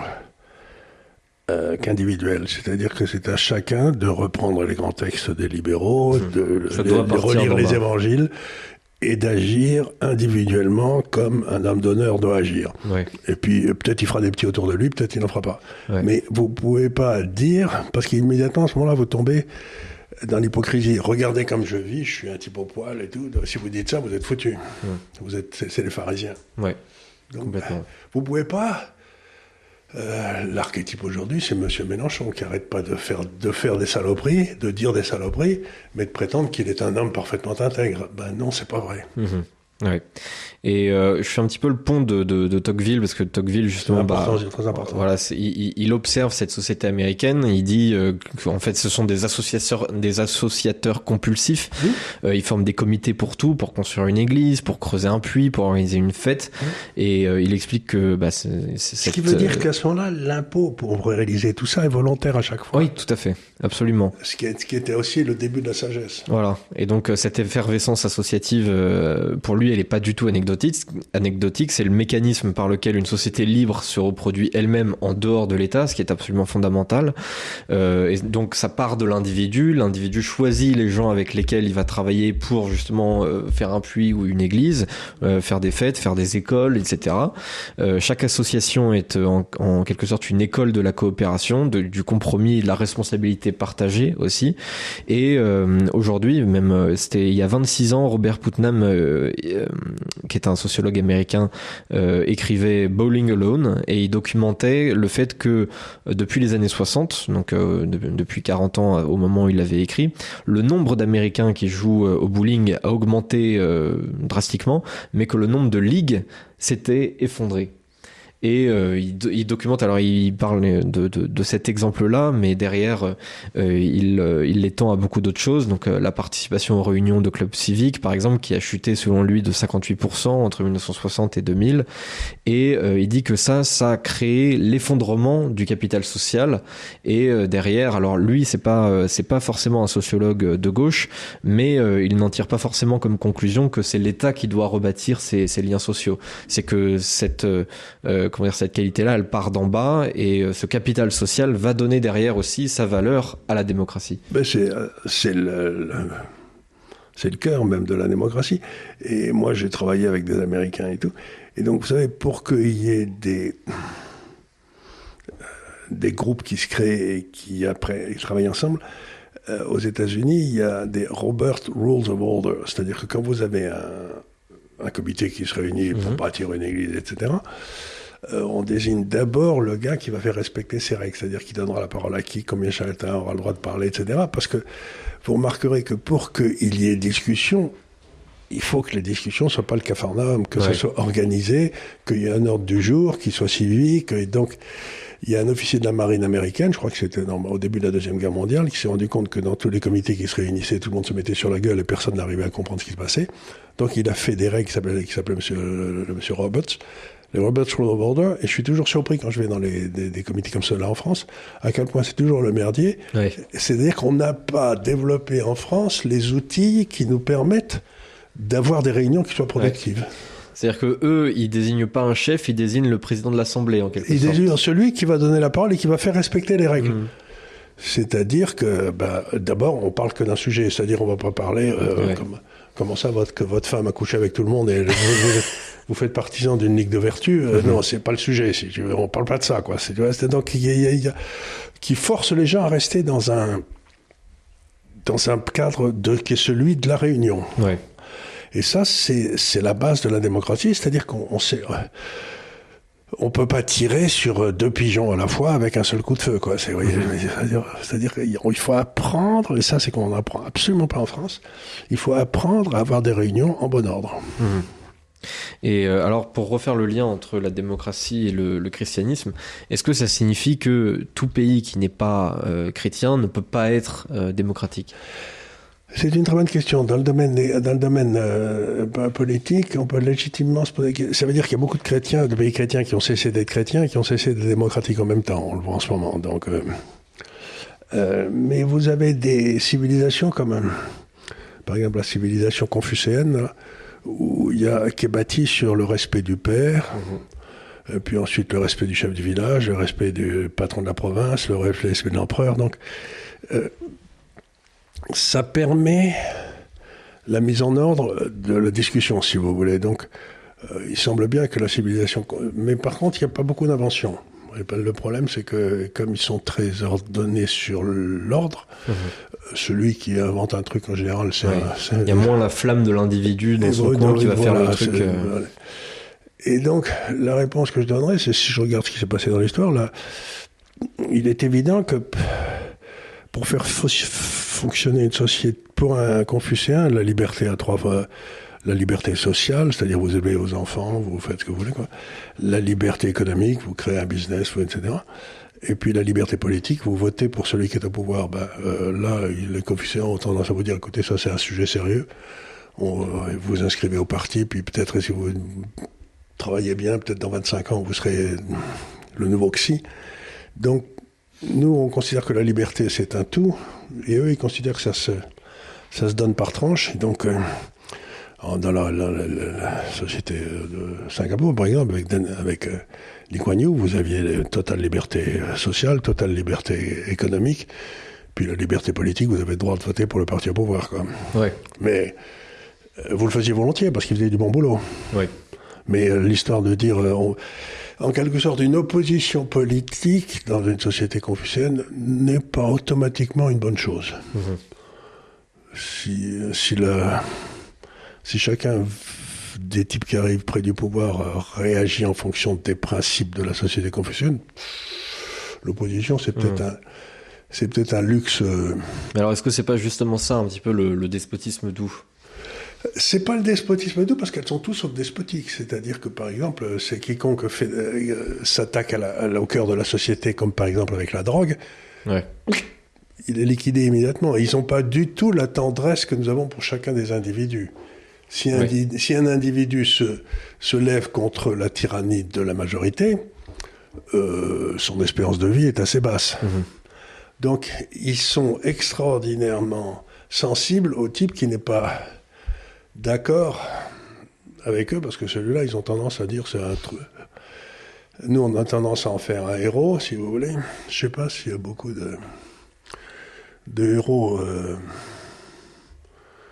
euh, qu'individuelles, c'est-à-dire que c'est à chacun de reprendre les grands textes des libéraux, mmh. de, de, de relire les évangiles, et d'agir individuellement comme un homme d'honneur doit agir. Ouais. Et puis, peut-être il fera des petits autour de lui, peut-être il n'en fera pas. Ouais. Mais vous pouvez pas dire, parce qu'immédiatement, à ce moment-là, vous tombez dans l'hypocrisie. Regardez comme je vis, je suis un type au poil et tout. Si vous dites ça, vous êtes foutus. Ouais. Vous êtes, c'est, c'est les pharisiens. Ouais. Donc, complètement. Vous pouvez pas... Euh, l'archétype aujourd'hui, c'est Monsieur Mélenchon qui arrête pas de faire, de faire des saloperies, de dire des saloperies, mais de prétendre qu'il est un homme parfaitement intègre. Ben non, c'est pas vrai. Mmh. Ouais. Et euh, je fais un petit peu le pont de, de, de Tocqueville, parce que Tocqueville, justement, c'est important, bah, c'est très important. Voilà, c'est, il, il observe cette société américaine. Il dit euh, qu'en fait, ce sont des associateurs, des associateurs compulsifs. Oui. Euh, ils forment des comités pour tout, pour construire une église, pour creuser un puits, pour organiser une fête. Oui. Et euh, il explique que bah, c'est, c'est ce cette, qui veut dire qu'à ce moment-là, l'impôt pour réaliser tout ça est volontaire à chaque fois. Oui, tout à fait, absolument. Ce qui, est, ce qui était aussi le début de la sagesse. Voilà. Et donc cette effervescence associative, euh, pour lui, elle est pas du tout anecdotique. Anecdotique, c'est le mécanisme par lequel une société libre se reproduit elle-même en dehors de l'État, ce qui est absolument fondamental. Euh, et donc ça part de l'individu. L'individu choisit les gens avec lesquels il va travailler pour justement euh, faire un puits ou une église, euh, faire des fêtes, faire des écoles, et cetera. Euh, chaque association est en, en quelque sorte une école de la coopération, de, du compromis, de la responsabilité partagée aussi. Et euh, aujourd'hui, même c'était il y a vingt-six ans, Robert Putnam, euh, euh, qui est un sociologue américain, euh, écrivait Bowling Alone, et il documentait le fait que euh, depuis les années soixante, donc euh, de, depuis quarante ans euh, au moment où il l'avait écrit, le nombre d'Américains qui jouent euh, au bowling a augmenté euh, drastiquement, mais que le nombre de ligues s'était effondré. Et euh, il, il documente, alors il parle de, de, de cet exemple-là, mais derrière, euh, il, euh, il l'étend à beaucoup d'autres choses. Donc euh, la participation aux réunions de clubs civiques, par exemple, qui a chuté selon lui de cinquante-huit pour cent entre mille neuf cent soixante et deux mille. Et euh, il dit que ça, ça a créé l'effondrement du capital social. Et euh, derrière, alors lui, c'est pas, euh, c'est pas forcément un sociologue de gauche, mais euh, il n'en tire pas forcément comme conclusion que c'est l'État qui doit rebâtir ces, ces liens sociaux. C'est que cette euh, comment dire, cette qualité-là, elle part d'en bas, et ce capital social va donner derrière aussi sa valeur à la démocratie. Ben c'est, c'est le, le, c'est le cœur même de la démocratie. Et moi, j'ai travaillé avec des Américains et tout, Et donc, vous savez, pour qu'il y ait des, des groupes qui se créent et qui, après, ils travaillent ensemble, euh, aux États-Unis, il y a des Robert Rules of Order. C'est-à-dire que quand vous avez un, un comité qui se réunit pour mmh. bâtir une église, et cetera, euh, on désigne d'abord le gars qui va faire respecter ces règles. C'est-à-dire qui donnera la parole à qui, combien chacun aura le droit de parler, et cetera. Parce que vous remarquerez que pour qu'il y ait discussion, il faut que les discussions ne soient pas le capharnaüm, que ouais. ça soit organisé, qu'il y ait un ordre du jour, qu'il soit suivi, que donc il y a un officier de la marine américaine, je crois que c'était dans, au début de la Deuxième Guerre mondiale, qui s'est rendu compte que dans tous les comités qui se réunissaient, tout le monde se mettait sur la gueule et personne n'arrivait à comprendre ce qui se passait. Donc il a fait des règles qui s'appelaient, qui s'appelaient Monsieur, le, le Monsieur Roberts, les Roberts Rules of Order, et je suis toujours surpris quand je vais dans les, des, des comités comme ceux-là en France, à quel point c'est toujours le merdier. Oui. C'est-à-dire qu'on n'a pas développé en France les outils qui nous permettent d'avoir des réunions qui soient productives. Ouais. C'est-à-dire que eux, ils désignent pas un chef, ils désignent le président de l'Assemblée en quelque ils sorte. Ils désignent celui qui va donner la parole et qui va faire respecter les règles. Mmh. C'est-à-dire que, bah, d'abord, on parle que d'un sujet, c'est-à-dire on va pas parler euh, ouais. comme, comment ça, votre, que votre femme a couché avec tout le monde et vous, vous, vous faites partisan d'une ligue de vertu. Euh, mmh. Non, c'est pas le sujet. Si tu veux, on parle pas de ça, quoi. C'est, c'est donc il y a, il y a, il y a, qui force les gens à rester dans un dans un cadre de qui est celui de la réunion. Ouais. Et ça, c'est, c'est la base de la démocratie, c'est-à-dire qu'on on sait, on peut pas tirer sur deux pigeons à la fois avec un seul coup de feu, quoi. C'est, oui, c'est-à-dire, c'est-à-dire qu'il faut apprendre, et ça, c'est qu'on n'apprend absolument pas en France. Il faut apprendre à avoir des réunions en bon ordre. Mmh. Et euh, alors, pour refaire le lien entre la démocratie et le, le christianisme, est-ce que ça signifie que tout pays qui n'est pas euh, chrétien ne peut pas être euh, démocratique ? C'est une très bonne question. Dans le domaine, dans le domaine euh, politique, on peut légitimement se poser. Ça veut dire qu'il y a beaucoup de chrétiens, de pays chrétiens qui ont cessé d'être chrétiens et qui ont cessé d'être démocratiques en même temps. On le voit en ce moment. Donc, euh, euh, mais vous avez des civilisations comme, euh, par exemple, la civilisation confucéenne, là, où il y a qui est bâtie sur le respect du père. Mmh. Et puis ensuite le respect du chef du village, le respect du patron de la province, le respect de l'empereur. Donc euh, ça permet la mise en ordre de la discussion, si vous voulez. Donc, euh, il semble bien que la civilisation... Mais par contre, il n'y a pas beaucoup d'inventions. Le problème, c'est que, comme ils sont très ordonnés sur l'ordre, mmh. celui qui invente un truc, en général, c'est... Ouais. Un, c'est il y a moins la flamme de l'individu dans son coin qui va voilà, faire le truc... Euh... Voilà. Et donc, la réponse que je donnerais, c'est si je regarde ce qui s'est passé dans l'histoire, là, il est évident que... Pour faire fonctionner une société, pour un confucéen, la liberté à trois fois, la liberté sociale, c'est-à-dire vous élevez vos enfants, vous faites ce que vous voulez, quoi. La liberté économique, vous créez un business, et cetera. Et puis la liberté politique, vous votez pour celui qui est au pouvoir. Ben, euh, là, les confucéens ont tendance à vous dire, écoutez, ça c'est un sujet sérieux. On, euh, vous inscrivez au parti, puis peut-être si vous travaillez bien, peut-être dans vingt-cinq ans, vous serez le nouveau Xi. Donc, nous, on considère que la liberté, c'est un tout, et eux, ils considèrent que ça se, ça se donne par tranche. Et donc, euh, dans la, la, la, la société de Singapour, par exemple, avec, avec euh, Lee Kuan Yew, vous aviez totale liberté sociale, totale liberté économique, puis la liberté politique, vous avez le droit de voter pour le parti au pouvoir, quoi. Ouais. Mais euh, vous le faisiez volontiers, parce qu'ils faisaient du bon boulot. Ouais. Mais euh, l'histoire de dire... Euh, on, en quelque sorte, une opposition politique dans une société confucéenne n'est pas automatiquement une bonne chose. Mmh. Si, si, la, si chacun des types qui arrivent près du pouvoir réagit en fonction des principes de la société confucéenne, l'opposition, c'est peut-être, mmh. un, c'est peut-être un luxe. Euh... Mais alors, est-ce que c'est pas justement ça, un petit peu, le, le despotisme doux ? C'est pas le despotisme doux parce qu'elles sont tous sauf despotiques. C'est-à-dire que, par exemple, c'est quiconque fait, euh, s'attaque à la, à la, au cœur de la société, comme par exemple avec la drogue, ouais. il est liquidé immédiatement. Ils n'ont pas du tout la tendresse que nous avons pour chacun des individus. Si un, oui. si un individu se, se lève contre la tyrannie de la majorité, euh, son espérance de vie est assez basse. Mmh. Donc, ils sont extraordinairement sensibles au type qui n'est pas... d'accord avec eux, parce que celui-là, ils ont tendance à dire c'est un truc. Nous, on a tendance à en faire un héros, si vous voulez. Je sais pas s'il y a beaucoup de, de héros, euh...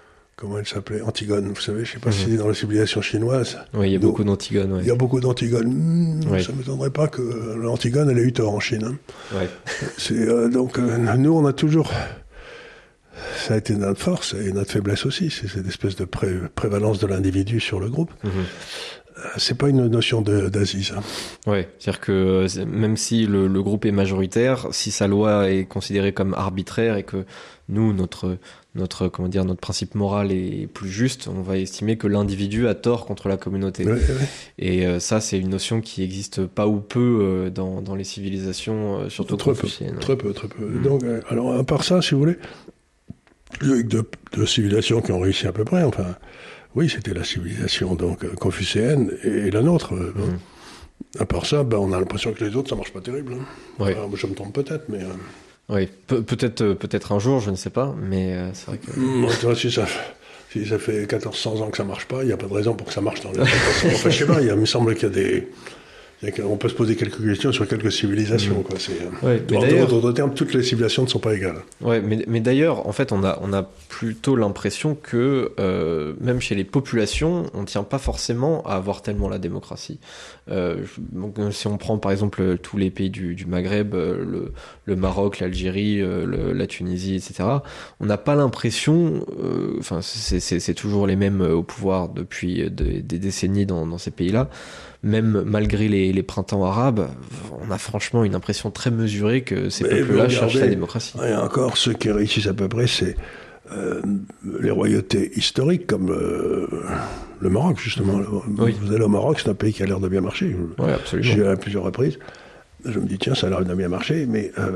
comment elle s'appelait, Antigone, vous savez, je sais pas mmh. si c'est dans la civilisation chinoise. Oui, il y a Donc, beaucoup d'Antigone. Ouais. Il y a beaucoup d'Antigone. Mmh, oui. Ça ne m'étonnerait pas que l'Antigone, elle ait eu tort en Chine. Hein. Ouais. C'est, euh, donc, euh, nous, on a toujours... Ça a été notre force et notre faiblesse aussi, c'est cette espèce de pré- prévalence de l'individu sur le groupe. Mmh. C'est pas une notion de, d'Asie, ça. Ouais, c'est-à-dire que même si le, le groupe est majoritaire, si sa loi est considérée comme arbitraire et que nous, notre, notre, comment dire, notre principe moral est plus juste, on va estimer que l'individu a tort contre la communauté. Ouais, ouais. Et euh, ça, c'est une notion qui existe pas ou peu euh, dans, dans les civilisations, euh, surtout très confuciennes. Peu, très peu, très peu. Mmh. Donc, euh, alors, à part ça, si vous voulez, il y a eu deux, deux civilisations qui ont réussi à peu près, enfin... Oui, c'était la civilisation donc confucéenne et la nôtre. Mmh. À part ça, ben, on a l'impression que les autres, ça marche pas terrible. Hein. Oui. Alors, je me trompe peut-être, mais... Euh... Oui, Pe- peut-être, peut-être un jour, je ne sais pas, mais euh, c'est vrai que... Mmh, si, ça, si ça fait quatorze cents ans que ça marche pas, il n'y a pas de raison pour que ça marche dans les quatorze cents ans. Enfin, je sais pas, il, y a, il me semble qu'il y a des... On peut se poser quelques questions sur quelques civilisations. Mmh. Quoi. C'est, ouais, en d'autres termes, toutes les civilisations ne sont pas égales. Ouais, mais, mais d'ailleurs, en fait, on a, on a plutôt l'impression que euh, même chez les populations, on ne tient pas forcément à avoir tellement la démocratie. Euh, donc, si on prend par exemple tous les pays du, du Maghreb, le, le Maroc, l'Algérie, le, la Tunisie, et cetera, on n'a pas l'impression, enfin, euh, c'est, c'est, c'est toujours les mêmes au pouvoir depuis de, des décennies dans, dans ces pays-là. Même malgré les, les printemps arabes, on a franchement une impression très mesurée que ces mais peuples-là cherchent la démocratie. Et encore, ceux qui réussissent à peu près, c'est euh, les royautés historiques, comme euh, le Maroc, justement. Oui. Vous allez au Maroc, c'est un pays qui a l'air de bien marcher. Oui, absolument. J'y vais à plusieurs reprises. Je me dis, tiens, ça a l'air de bien marcher, mais... Euh,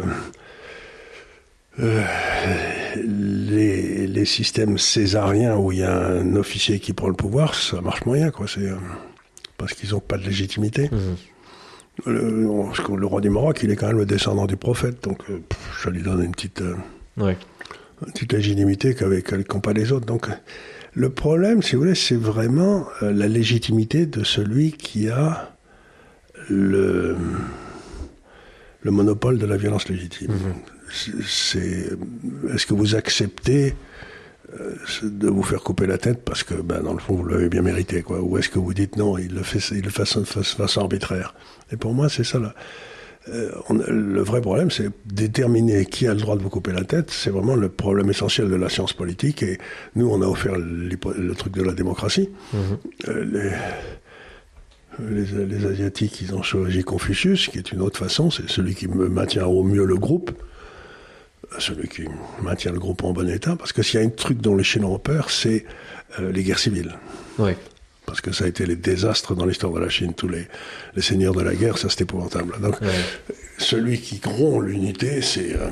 euh, les, les systèmes césariens où il y a un officier qui prend le pouvoir, ça marche moyen, quoi. C'est... Euh, parce qu'ils n'ont pas de légitimité. Mmh. Le, le roi du Maroc, il est quand même le descendant du prophète, donc euh, pff, ça lui donne une petite, euh, ouais. une petite légitimité qu'avec qu'ont pas les autres. Donc, le problème, si vous voulez, c'est vraiment euh, la légitimité de celui qui a le, le monopole de la violence légitime. Mmh. C'est, est-ce que vous acceptez de vous faire couper la tête parce que, ben, dans le fond, vous l'avez bien mérité, quoi. Ou est-ce que vous dites non, il le fait, il le fait de façon arbitraire. Et pour moi, c'est ça, là. Euh, on, le vrai problème, c'est déterminer qui a le droit de vous couper la tête. C'est vraiment le problème essentiel de la science politique. Et nous, on a offert le truc de la démocratie. Mmh. Euh, les, les, les Asiatiques, ils ont choisi Confucius, qui est une autre façon. C'est celui qui me maintient au mieux le groupe. Celui qui maintient le groupe en bon état, parce que s'il y a un truc dont les Chinois ont peur, c'est euh, les guerres civiles. Oui. Parce que ça a été les désastres dans l'histoire de la Chine. Tous les, les seigneurs de la guerre, ça c'est épouvantable. Donc, ouais. Celui qui rompt l'unité, c'est... Euh...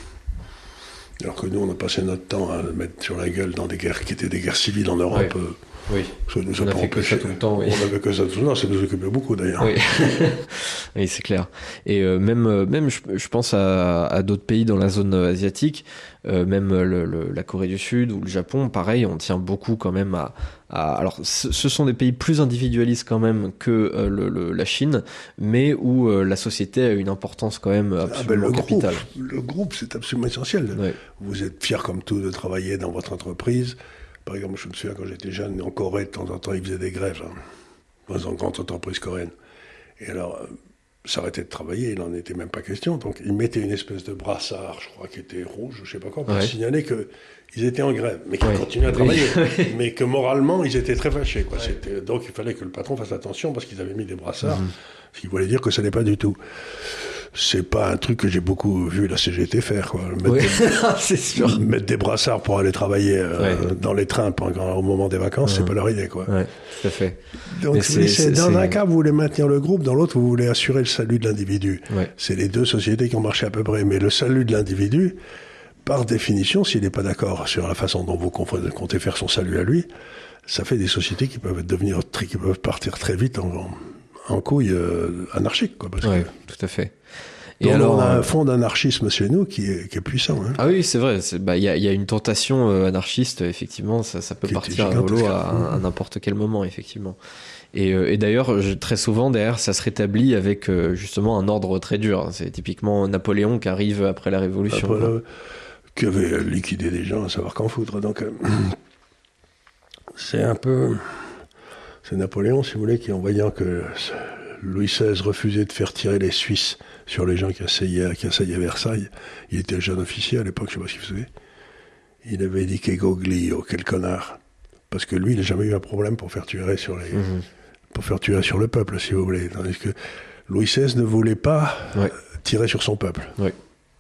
Alors que nous, on a passé notre temps à le mettre sur la gueule dans des guerres qui étaient des guerres civiles en Europe. Ouais. Euh... Oui, ça nous on a fait que ça tout le temps. Oui. On avait que ça tout le temps, ça nous occupait beaucoup d'ailleurs. Oui, oui c'est clair. Et euh, même, euh, même je, je pense à, à d'autres pays dans la zone asiatique, euh, même le, le, la Corée du Sud ou le Japon, pareil, on tient beaucoup quand même à... à alors, ce, ce sont des pays plus individualistes quand même que euh, le, le, la Chine, mais où euh, la société a une importance quand même absolument ah ben le capitale. Groupe, le groupe, c'est absolument essentiel. Ouais. Vous êtes fiers comme tout de travailler dans votre entreprise. Par exemple, je me souviens quand j'étais jeune, en Corée, de temps en temps, ils faisaient des grèves, hein, dans une grande entreprise coréenne. Et alors, euh, s'arrêter de travailler, il n'en était même pas question. Donc, ils mettaient une espèce de brassard, je crois, qui était rouge, je ne sais pas quoi, pour ouais. signaler qu'ils étaient en grève, mais qu'ils ouais. continuaient à travailler. Oui. Mais que moralement, ils étaient très fâchés, quoi. Ouais. C'était, donc, il fallait que le patron fasse attention parce qu'ils avaient mis des brassards, mm-hmm. ce qui voulait dire que ça n'est pas du tout. C'est pas un truc que j'ai beaucoup vu la C G T faire, quoi. Mettre, oui. des, c'est sûr. Mettre des brassards pour aller travailler euh, ouais. dans les trains pendant, au moment des vacances, mmh. c'est pas leur idée, quoi. Ouais, tout à fait. Donc, c'est, c'est, dans c'est... un cas, vous voulez maintenir le groupe, dans l'autre, vous voulez assurer le salut de l'individu. Ouais. C'est les deux sociétés qui ont marché à peu près. Mais le salut de l'individu, par définition, s'il n'est pas d'accord sur la façon dont vous comptez faire son salut à lui, ça fait des sociétés qui peuvent devenir, qui peuvent partir très vite en, en couille euh, anarchique, quoi. Parce ouais, que... tout à fait. Et donc alors, on a un fond d'anarchisme chez nous qui est, qui est puissant. Hein. Ah oui, c'est vrai. Il bah, y, a, y a une tentation euh, anarchiste, effectivement. Ça, ça peut qui partir à volo à, à, à n'importe quel moment, effectivement. Et, euh, et d'ailleurs, je, très souvent, derrière, ça se rétablit avec euh, justement un ordre très dur. C'est typiquement Napoléon qui arrive après la Révolution. Après, là, qui avait liquidé des gens à savoir qu'en foutre. Donc, euh, c'est un peu... C'est Napoléon, si vous voulez, qui, en voyant que Louis seize refusait de faire tirer les Suisses sur les gens qui assaillaient, qui assaillaient Versailles, il était jeune officier à l'époque, je ne sais pas ce qu'il faisait, il avait dit que Goglio, quel connard. Parce que lui, il n'a jamais eu un problème pour faire tuer sur les, mmh. pour faire tuer sur le peuple, si vous voulez. Tandis que Louis seize ne voulait pas ouais. tirer sur son peuple. Oui,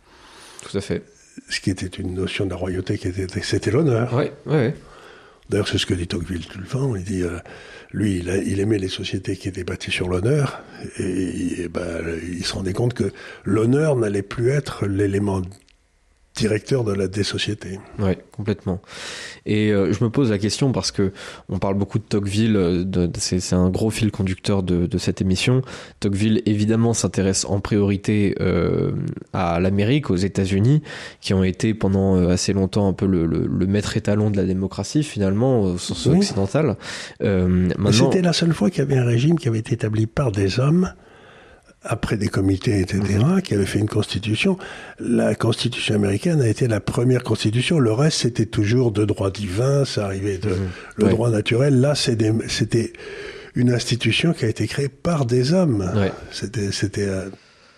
tout à fait. Ce qui était une notion de la royauté, qui était, c'était l'honneur. Oui, oui. D'ailleurs, c'est ce que dit Tocqueville tout le temps. Il dit, euh, lui, il, a, il aimait les sociétés qui étaient bâties sur l'honneur, et, et ben, il se rendait compte que l'honneur n'allait plus être l'élément directeur de la des sociétés. Oui, complètement. Et euh, je me pose la question parce que on parle beaucoup de Tocqueville, de, de, c'est, c'est un gros fil conducteur de, de cette émission. Tocqueville, évidemment, s'intéresse en priorité euh, à l'Amérique, aux États-Unis, qui ont été pendant euh, assez longtemps un peu le, le, le maître étalon de la démocratie, finalement, au sens oui. occidental. Euh, maintenant... C'était la seule fois qu'il y avait un régime qui avait été établi par des hommes, après des comités, et cetera, mmh. qui avaient fait une constitution. La constitution américaine a été la première constitution. Le reste, c'était toujours de droit divin, ça arrivait de mmh. le ouais. droit naturel. Là, c'est des, c'était une institution qui a été créée par des hommes. Ouais. C'était, c'était, euh...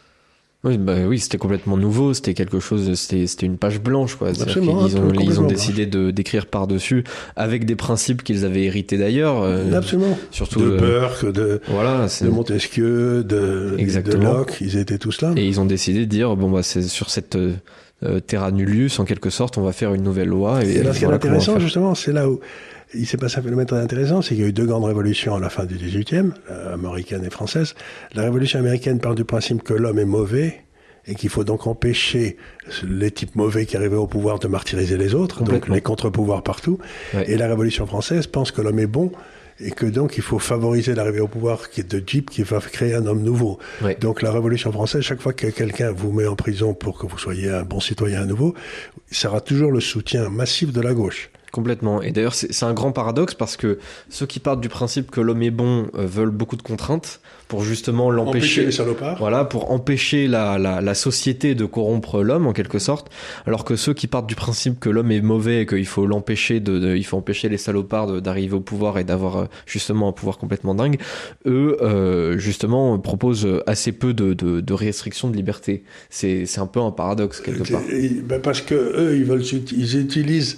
Oui, bah oui, c'était complètement nouveau, c'était quelque chose, c'était, c'était une page blanche, quoi. Absolument, ils ont, ils ont décidé de, d'écrire par-dessus avec des principes qu'ils avaient hérités d'ailleurs. Euh, Absolument. Surtout de Burke, de, voilà, de Montesquieu, de, de Locke, ils étaient tous là. Et ils ont décidé de dire, bon, bah, c'est sur cette, euh, terra nullius, en quelque sorte, on va faire une nouvelle loi. Et, et là, ce qui voilà est intéressant, justement, c'est là où il s'est passé un phénomène très intéressant, c'est qu'il y a eu deux grandes révolutions à la fin du dix-huitième, américaine et française. La révolution américaine part du principe que l'homme est mauvais, et qu'il faut donc empêcher les types mauvais qui arrivaient au pouvoir de martyriser les autres, donc les contre-pouvoirs partout. Ouais. Et la Révolution française pense que l'homme est bon, et que donc il faut favoriser l'arrivée au pouvoir qui est de Jeep, qui va créer un homme nouveau. Ouais. Donc la Révolution française, chaque fois que quelqu'un vous met en prison pour que vous soyez un bon citoyen à nouveau, ça aura toujours le soutien massif de la gauche. Complètement. Et d'ailleurs, c'est, c'est un grand paradoxe parce que ceux qui partent du principe que l'homme est bon euh, veulent beaucoup de contraintes pour justement l'empêcher. Empêcher les salopards. Voilà, pour empêcher la, la, la société de corrompre l'homme en quelque sorte. Alors que ceux qui partent du principe que l'homme est mauvais et qu'il faut l'empêcher de, de il faut empêcher les salopards de, d'arriver au pouvoir et d'avoir euh, justement un pouvoir complètement dingue, eux euh, justement proposent assez peu de, de, de restrictions de liberté. C'est, c'est un peu un paradoxe quelque part. Et, ben parce que eux, ils veulent, ils utilisent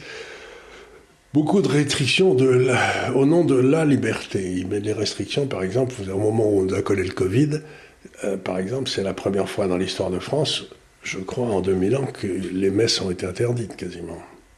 beaucoup de restrictions de la, au nom de la liberté. Mais les restrictions, par exemple, au moment où on a collé le Covid, euh, par exemple, c'est la première fois dans l'histoire de France, je crois en deux mille ans, que les messes ont été interdites quasiment.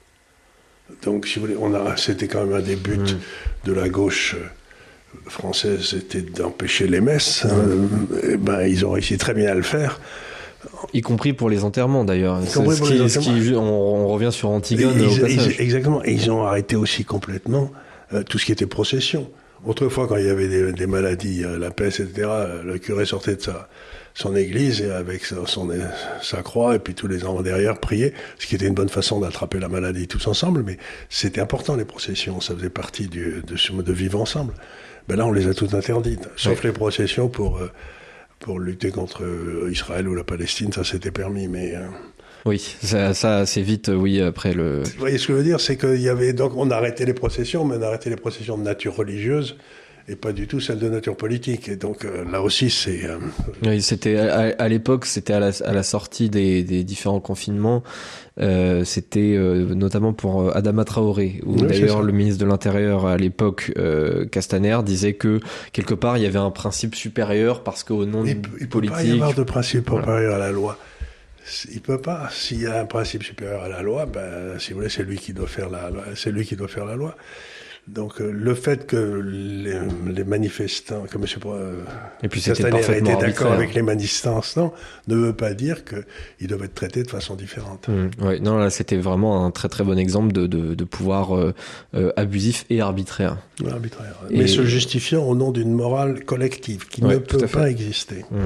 Donc, si vous voulez, on a, c'était quand même un des buts mmh. de la gauche française, c'était d'empêcher les messes. Mmh. Hein. Et ben, ils ont réussi très bien à le faire. Y compris pour les enterrements d'ailleurs. Ce qui, ce qui, on, on revient sur Antigone ils, au passage. Ils, exactement. Et ils ont arrêté aussi complètement euh, tout ce qui était procession. Autrefois, quand il y avait des, des maladies, euh, la peste, et cetera, le curé sortait de sa, son église et avec sa, son, sa croix et puis tous les enfants derrière priaient, ce qui était une bonne façon d'attraper la maladie tous ensemble. Mais c'était important les processions, ça faisait partie du, de, de vivre ensemble. Ben là, on les a toutes interdites, sauf ouais. les processions pour euh, pour lutter contre Israël ou la Palestine, ça s'était permis, mais... Euh... Oui, ça, ça assez vite, oui, après le... Vous voyez ce que je veux dire, c'est qu'il y avait... Donc on a arrêté les processions, mais on a arrêté les processions de nature religieuse, et pas du tout celles de nature politique. Et donc euh, là aussi, c'est... Euh... Oui, c'était... À, à l'époque, c'était à la, à la sortie des, des différents confinements, euh, c'était euh, notamment pour Adama Traoré, où oui, d'ailleurs le ministre de l'Intérieur à l'époque, euh, Castaner, disait que quelque part il y avait un principe supérieur parce qu'au nom du politique... Il ne peut pas y avoir de principe voilà. supérieur à la loi. Il peut pas. S'il y a un principe supérieur à la loi, ben, si vous voulez, c'est lui qui doit faire la loi. C'est lui qui doit faire la loi. Donc euh, le fait que les, les manifestants, que M. Euh, et puis c'était parfaitement était d'accord avec les manifestants, non, ne veut pas dire qu'ils doivent être traités de façon différente. Mmh, ouais, non, là c'était vraiment un très très bon exemple de, de, de pouvoir euh, euh, abusif et arbitraire. Ouais, arbitraire. Et... Mais se justifiant au nom d'une morale collective qui ouais, ne peut pas exister. Mmh.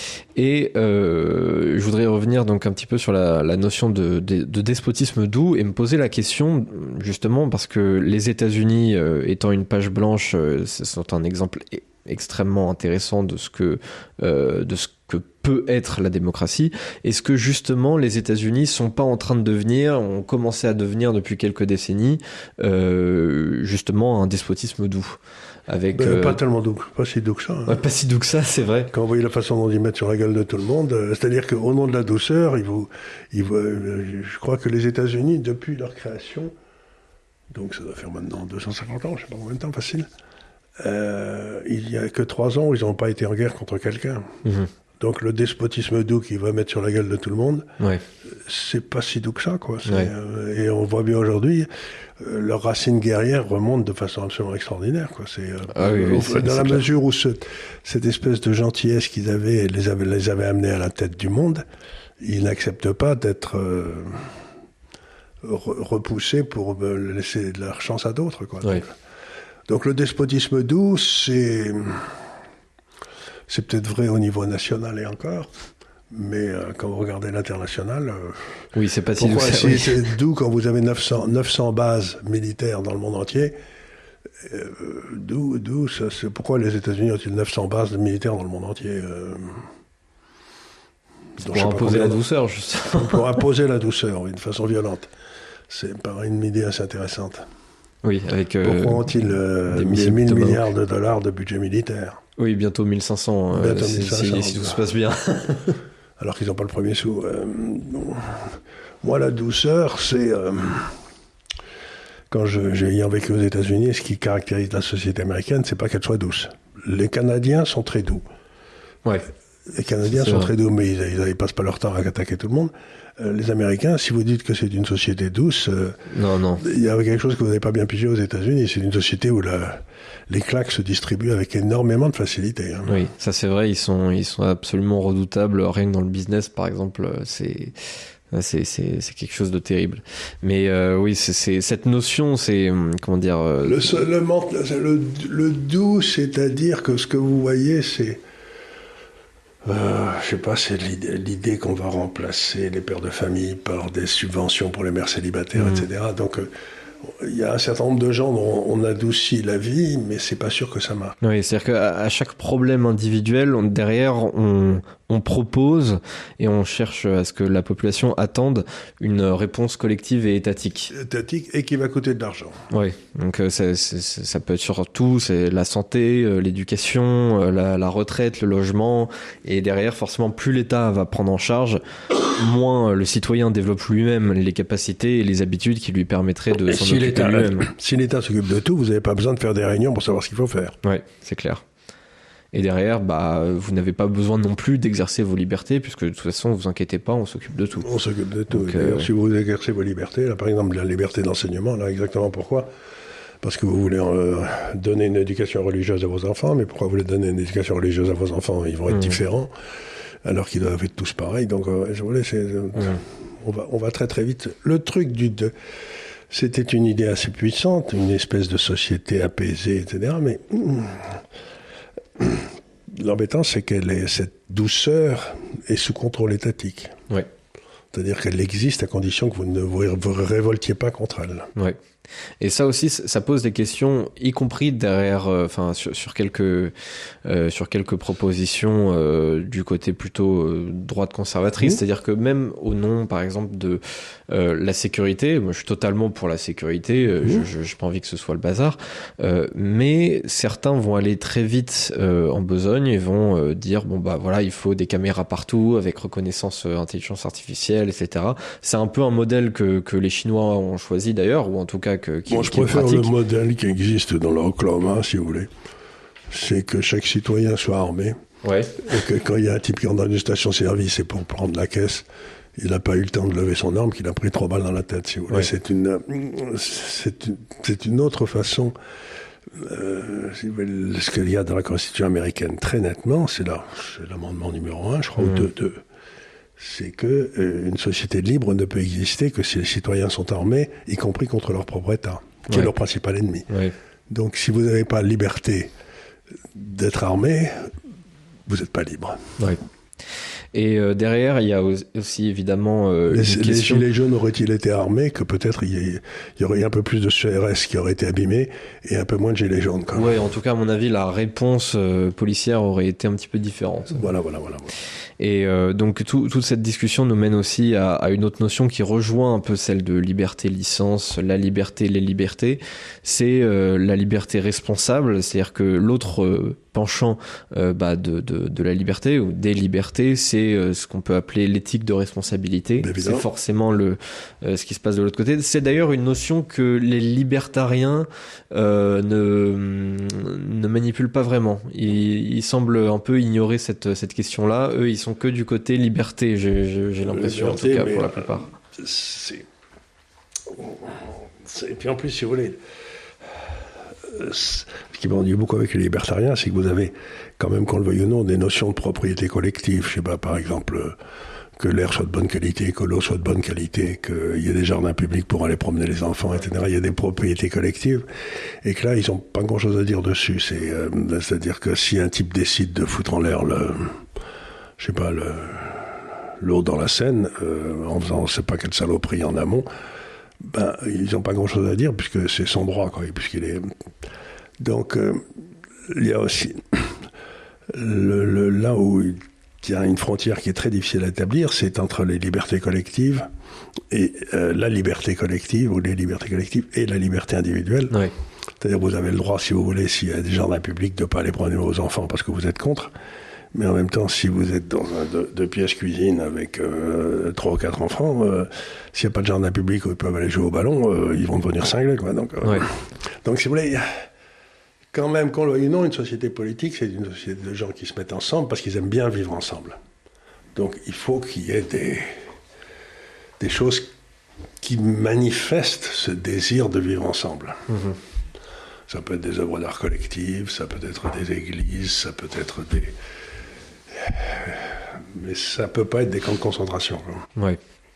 Et euh, je voudrais revenir donc un petit peu sur la, la notion de, de, de despotisme doux et me poser la question justement parce que les États-Unis euh, étant une page blanche, euh, ce sont un exemple extrêmement intéressant de ce que euh, de ce que peut être la démocratie. Est-ce que justement les États-Unis sont pas en train de devenir, ont commencé à devenir depuis quelques décennies, euh, justement un despotisme doux, avec ben, euh... pas tellement doux, pas si doux que ça. Hein. Ouais, pas si doux que ça, c'est vrai. Quand vous voyez la façon dont ils mettent sur la gueule de tout le monde, euh, c'est-à-dire qu'au nom de la douceur, ils vous, ils vous, euh, je crois que les États-Unis, depuis leur création, donc ça doit faire maintenant deux cent cinquante ans, je sais pas combien de temps, facile. Euh, il y a que trois ans où ils n'ont pas été en guerre contre quelqu'un. Mmh. Donc le despotisme doux qui va mettre sur la gueule de tout le monde, ouais. c'est pas si doux que ça, quoi. Ouais. Euh, et on voit bien aujourd'hui, euh, leurs racines guerrières remontent de façon absolument extraordinaire, quoi. C'est euh, ah, oui, oui, au, c'est, dans c'est la clair. mesure où ce, cette espèce de gentillesse qu'ils avaient les avait les avait amenés à la tête du monde, ils n'acceptent pas d'être euh, re- repoussés pour euh, laisser de leur chance à d'autres, quoi. Ouais. Donc, donc le despotisme doux, c'est C'est peut-être vrai au niveau national et encore, mais euh, quand vous regardez l'international, euh, oui, c'est pas si doux. Si oui. C'est doux quand vous avez neuf cents, neuf cents bases militaires dans le monde entier. Euh, d'où, d'où ça, c'est pourquoi les États-Unis ont-ils neuf cents bases militaires dans le monde entier euh, C'est pour imposer la douceur, justement. Pour imposer la douceur, oui, de façon violente. C'est par une idée assez intéressante. Oui, avec. Euh, pourquoi ont-ils euh, des mille milliards de dollars de budget militaire? Oui, bientôt mille cinq cents, euh, bientôt mille cinq cents si, si tout se passe bien. Alors qu'ils n'ont pas le premier sou. Euh, moi, la douceur, c'est... Euh, quand je, j'ai ayant vécu aux États-Unis, ce qui caractérise la société américaine, c'est pas qu'elle soit douce. Les Canadiens sont très doux. Ouais. Les Canadiens c'est sont vrai. très doux, mais ils ne passent pas leur temps à attaquer tout le monde. Euh, les Américains, si vous dites que c'est une société douce, euh, non, non. il y a quelque chose que vous n'avez pas bien pigé aux États-Unis. C'est une société où la, les claques se distribuent avec énormément de facilité. Hein. Oui, ça c'est vrai. Ils sont, ils sont absolument redoutables. Rien que dans le business, par exemple, c'est, c'est, c'est, c'est quelque chose de terrible. Mais euh, oui, c'est, c'est cette notion, c'est comment dire. Euh, le, le, le, le doux, c'est-à-dire que ce que vous voyez, c'est Euh, je sais pas, c'est l'idée, l'idée qu'on va remplacer les pères de famille par des subventions pour les mères célibataires, mmh. et cetera. Donc, il euh, y a un certain nombre de gens dont on adoucit la vie, mais c'est pas sûr que ça marche. Oui, c'est-à-dire qu'à à chaque problème individuel, on, derrière, on, on propose et on cherche à ce que la population attende une réponse collective et étatique. Étatique et qui va coûter de l'argent. Oui, donc c'est, c'est, ça peut être sur tout, c'est la santé, l'éducation, la, la retraite, le logement, et derrière, forcément, plus l'État va prendre en charge, moins le citoyen développe lui-même les capacités et les habitudes qui lui permettraient de s'en si occuper l'État, lui-même. Si l'État s'occupe de tout, vous n'avez pas besoin de faire des réunions pour savoir ce qu'il faut faire. Oui, c'est clair. Et derrière, bah, vous n'avez pas besoin non plus d'exercer vos libertés, puisque de toute façon, vous inquiétez pas, on s'occupe de tout. On s'occupe de tout. Donc, et d'ailleurs, euh... si vous exercez vos libertés, là, par exemple, la liberté d'enseignement, là, exactement pourquoi? Parce que vous voulez euh, donner une éducation religieuse à vos enfants, mais pourquoi vous voulez donner une éducation religieuse à vos enfants? Ils vont être mmh. différents, alors qu'ils doivent être tous pareils. Donc, euh, je voulais, c'est, euh, mmh. on va, on va très très vite. Le truc du, de, c'était une idée assez puissante, une espèce de société apaisée, et cetera. Mais mmh, l'embêtant, c'est que cette douceur est sous contrôle étatique. Oui. C'est-à-dire qu'elle existe à condition que vous ne vous, vous révoltiez pas contre elle. Oui. Et ça aussi, ça pose des questions, y compris derrière, enfin, euh, sur, sur quelques, euh, sur quelques propositions euh, du côté plutôt euh, droite conservatrice. Mmh. C'est-à-dire que même au nom, par exemple, de euh, la sécurité, moi, je suis totalement pour la sécurité. Euh, mmh. Je, j'ai pas envie que ce soit le bazar. Euh, mais certains vont aller très vite euh, en besogne et vont euh, dire bon bah voilà, il faut des caméras partout avec reconnaissance euh, intelligence artificielle, et cetera. C'est un peu un modèle que que les Chinois ont choisi d'ailleurs, ou en tout cas que qui, Moi, je qui préfère pratique. le modèle qui existe dans le Oklahoma, si vous voulez. C'est que chaque citoyen soit armé. Ouais. Et que quand il y a un type qui rentre dans une station-service et pour prendre la caisse, il n'a pas eu le temps de lever son arme, qu'il a pris trois balles dans la tête, si vous voulez. Ouais. C'est une, c'est une, c'est une autre façon. Euh, si vous voulez, ce qu'il y a dans la Constitution américaine, très nettement, c'est là, c'est l'amendement numéro un, je crois, mmh. ou deux, deux. C'est que euh, une société libre ne peut exister que si les citoyens sont armés, y compris contre leur propre État, qui ouais. est leur principal ennemi. Ouais. Donc, si vous n'avez pas la liberté d'être armé, vous n'êtes pas libre. Ouais. Et euh, derrière, il y a aussi évidemment euh, les, une les question... gilets jaunes auraient-ils été armés, que peut-être il y, y aurait un peu plus de C R S qui aurait été abîmé et un peu moins de gilets jaunes. Oui, en tout cas, à mon avis, la réponse euh, policière aurait été un petit peu différente. Voilà, voilà, voilà. voilà. Et euh, donc tout, toute cette discussion nous mène aussi à, à une autre notion qui rejoint un peu celle de liberté, licence, la liberté, les libertés. C'est euh, la liberté responsable, c'est-à-dire que l'autre euh, penchant euh, bah, de, de, de la liberté ou des libertés, c'est euh, ce qu'on peut appeler l'éthique de responsabilité. C'est forcément le euh, ce qui se passe de l'autre côté. C'est d'ailleurs une notion que les libertariens euh, ne ne manipulent pas vraiment. Ils, ils semblent un peu ignorer cette cette question-là. Eux, ils sont que du côté liberté. J'ai, j'ai l'impression, liberté, en tout cas, pour la plupart. C'est... c'est... Et puis en plus, si vous voulez, ce qui m'ennuie beaucoup avec les libertariens, c'est que vous avez quand même, qu'on le veuille ou non, des notions de propriété collective. Je sais pas, par exemple, que l'air soit de bonne qualité, que l'eau soit de bonne qualité, qu'il y ait des jardins publics pour aller promener les enfants, et cetera. Il y a des propriétés collectives, et que là, ils n'ont pas grand-chose à dire dessus. C'est, euh, c'est-à-dire que si un type décide de foutre en l'air le, je sais pas, le, l'eau dans la Seine, euh, en faisant, on sait pas quelle saloperie en amont, ben, ils n'ont pas grand-chose à dire, puisque c'est son droit, quoi, puisqu'il est... Donc, euh, il y a aussi... Le, le, là où il y a une frontière qui est très difficile à établir, c'est entre les libertés collectives et euh, la liberté collective, ou les libertés collectives et la liberté individuelle. Oui. C'est-à-dire, vous avez le droit, si vous voulez, s'il y a des jardins publics, de ne pas aller promener vos enfants parce que vous êtes contre. Mais en même temps, si vous êtes dans un deux, deux pièces cuisine avec euh, trois ou quatre enfants, euh, s'il n'y a pas de jardin public où ils peuvent aller jouer au ballon, euh, ils vont devenir cinglés, quoi. Donc, euh, ouais. donc, si vous voulez, quand même, qu'on le veuille ou non, une société politique, c'est une société de gens qui se mettent ensemble parce qu'ils aiment bien vivre ensemble. Donc, il faut qu'il y ait des, des choses qui manifestent ce désir de vivre ensemble. Mmh. Ça peut être des œuvres d'art collectives, ça peut être des églises, ça peut être des... Mais ça peut pas être des camps de concentration. Ouais.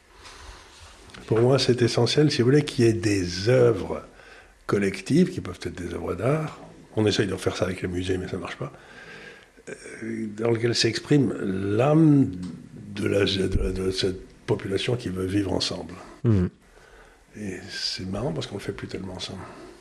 Pour moi, c'est essentiel, si vous voulez, qu'il y ait des œuvres collectives, qui peuvent être des œuvres d'art. On essaye de faire ça avec les musées, mais ça marche pas. Dans lesquelles s'exprime l'âme de, la, de, la, de cette population qui veut vivre ensemble. Mmh. Et c'est marrant parce qu'on le fait plus tellement ensemble.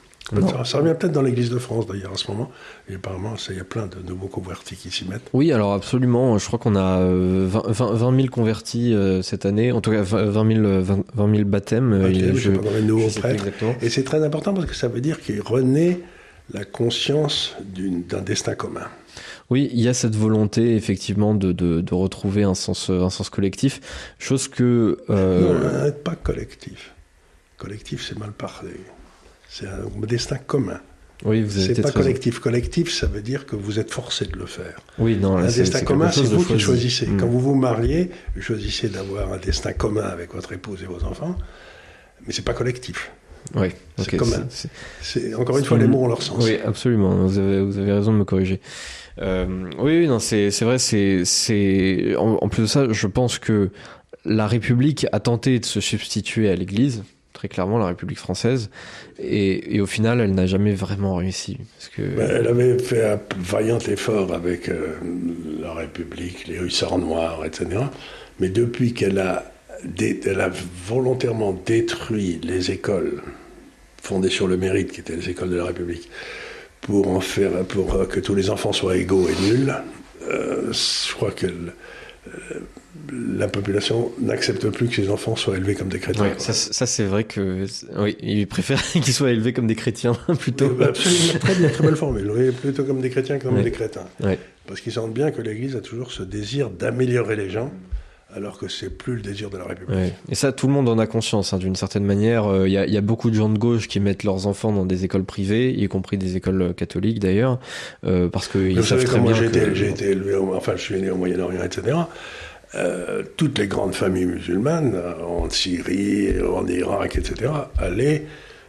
Ça, ça revient peut-être dans l'Église de France, d'ailleurs, à ce moment. Et apparemment, il y a plein de nouveaux convertis qui s'y mettent. Oui, alors absolument. Je crois qu'on a vingt mille convertis euh, cette année. En tout cas, vingt mille baptêmes. Okay, je, pendant les nouveaux prêtres. Et c'est très important parce que ça veut dire qu'il renaît la conscience d'une, d'un destin commun. Oui, il y a cette volonté, effectivement, de, de, de retrouver un sens, un sens collectif. Chose que... Euh... Non, pas collectif. Collectif, c'est mal parlé. C'est un destin commun. Oui, vous avez c'est pas collectif. Raison. Collectif, ça veut dire que vous êtes forcé de le faire. Oui, non. Là, un c'est, destin c'est commun, c'est vous qui choisissez. Mmh. Quand vous vous mariez, vous choisissez d'avoir un destin commun avec votre épouse et vos enfants, mais c'est pas collectif. Oui, c'est okay, commun. C'est, c'est... C'est, encore une fois, les mots ont leur sens. Oui, absolument. Vous avez, vous avez raison de me corriger. Euh, oui, oui, non, c'est, c'est vrai. C'est, c'est en, en plus de ça, je pense que la République a tenté de se substituer à l'Église. Très clairement, la République française, et, et au final, elle n'a jamais vraiment réussi. Parce que... ben, elle avait fait un vaillant effort avec euh, la République, les hussards noirs, et cetera. Mais depuis qu'elle a, dé- elle a volontairement détruit les écoles fondées sur le mérite, qui étaient les écoles de la République, pour en faire, pour euh, que tous les enfants soient égaux et nuls, euh, je crois que euh, la population n'accepte plus que ses enfants soient élevés comme des chrétiens. Ouais, ça, ça c'est vrai que oui, ils préfèrent qu'ils soient élevés comme des chrétiens plutôt. Oui, absolument, très bien, très belle formule. Oui, plutôt comme des chrétiens que comme ouais. des crétins. Ouais. Parce qu'ils sentent bien que l'Église a toujours ce désir d'améliorer les gens, alors que c'est plus le désir de la République. Ouais. Et ça, tout le monde en a conscience, hein, d'une certaine manière. Il euh, y, a, y a beaucoup de gens de gauche qui mettent leurs enfants dans des écoles privées, y compris des écoles catholiques d'ailleurs, euh, parce qu'ils savent très bien. Moi, j'ai, que... été, j'ai été élevé, au, enfin, je suis né au Moyen-Orient, et cetera. Euh, toutes les grandes familles musulmanes, en Syrie, en Irak, et cetera, allaient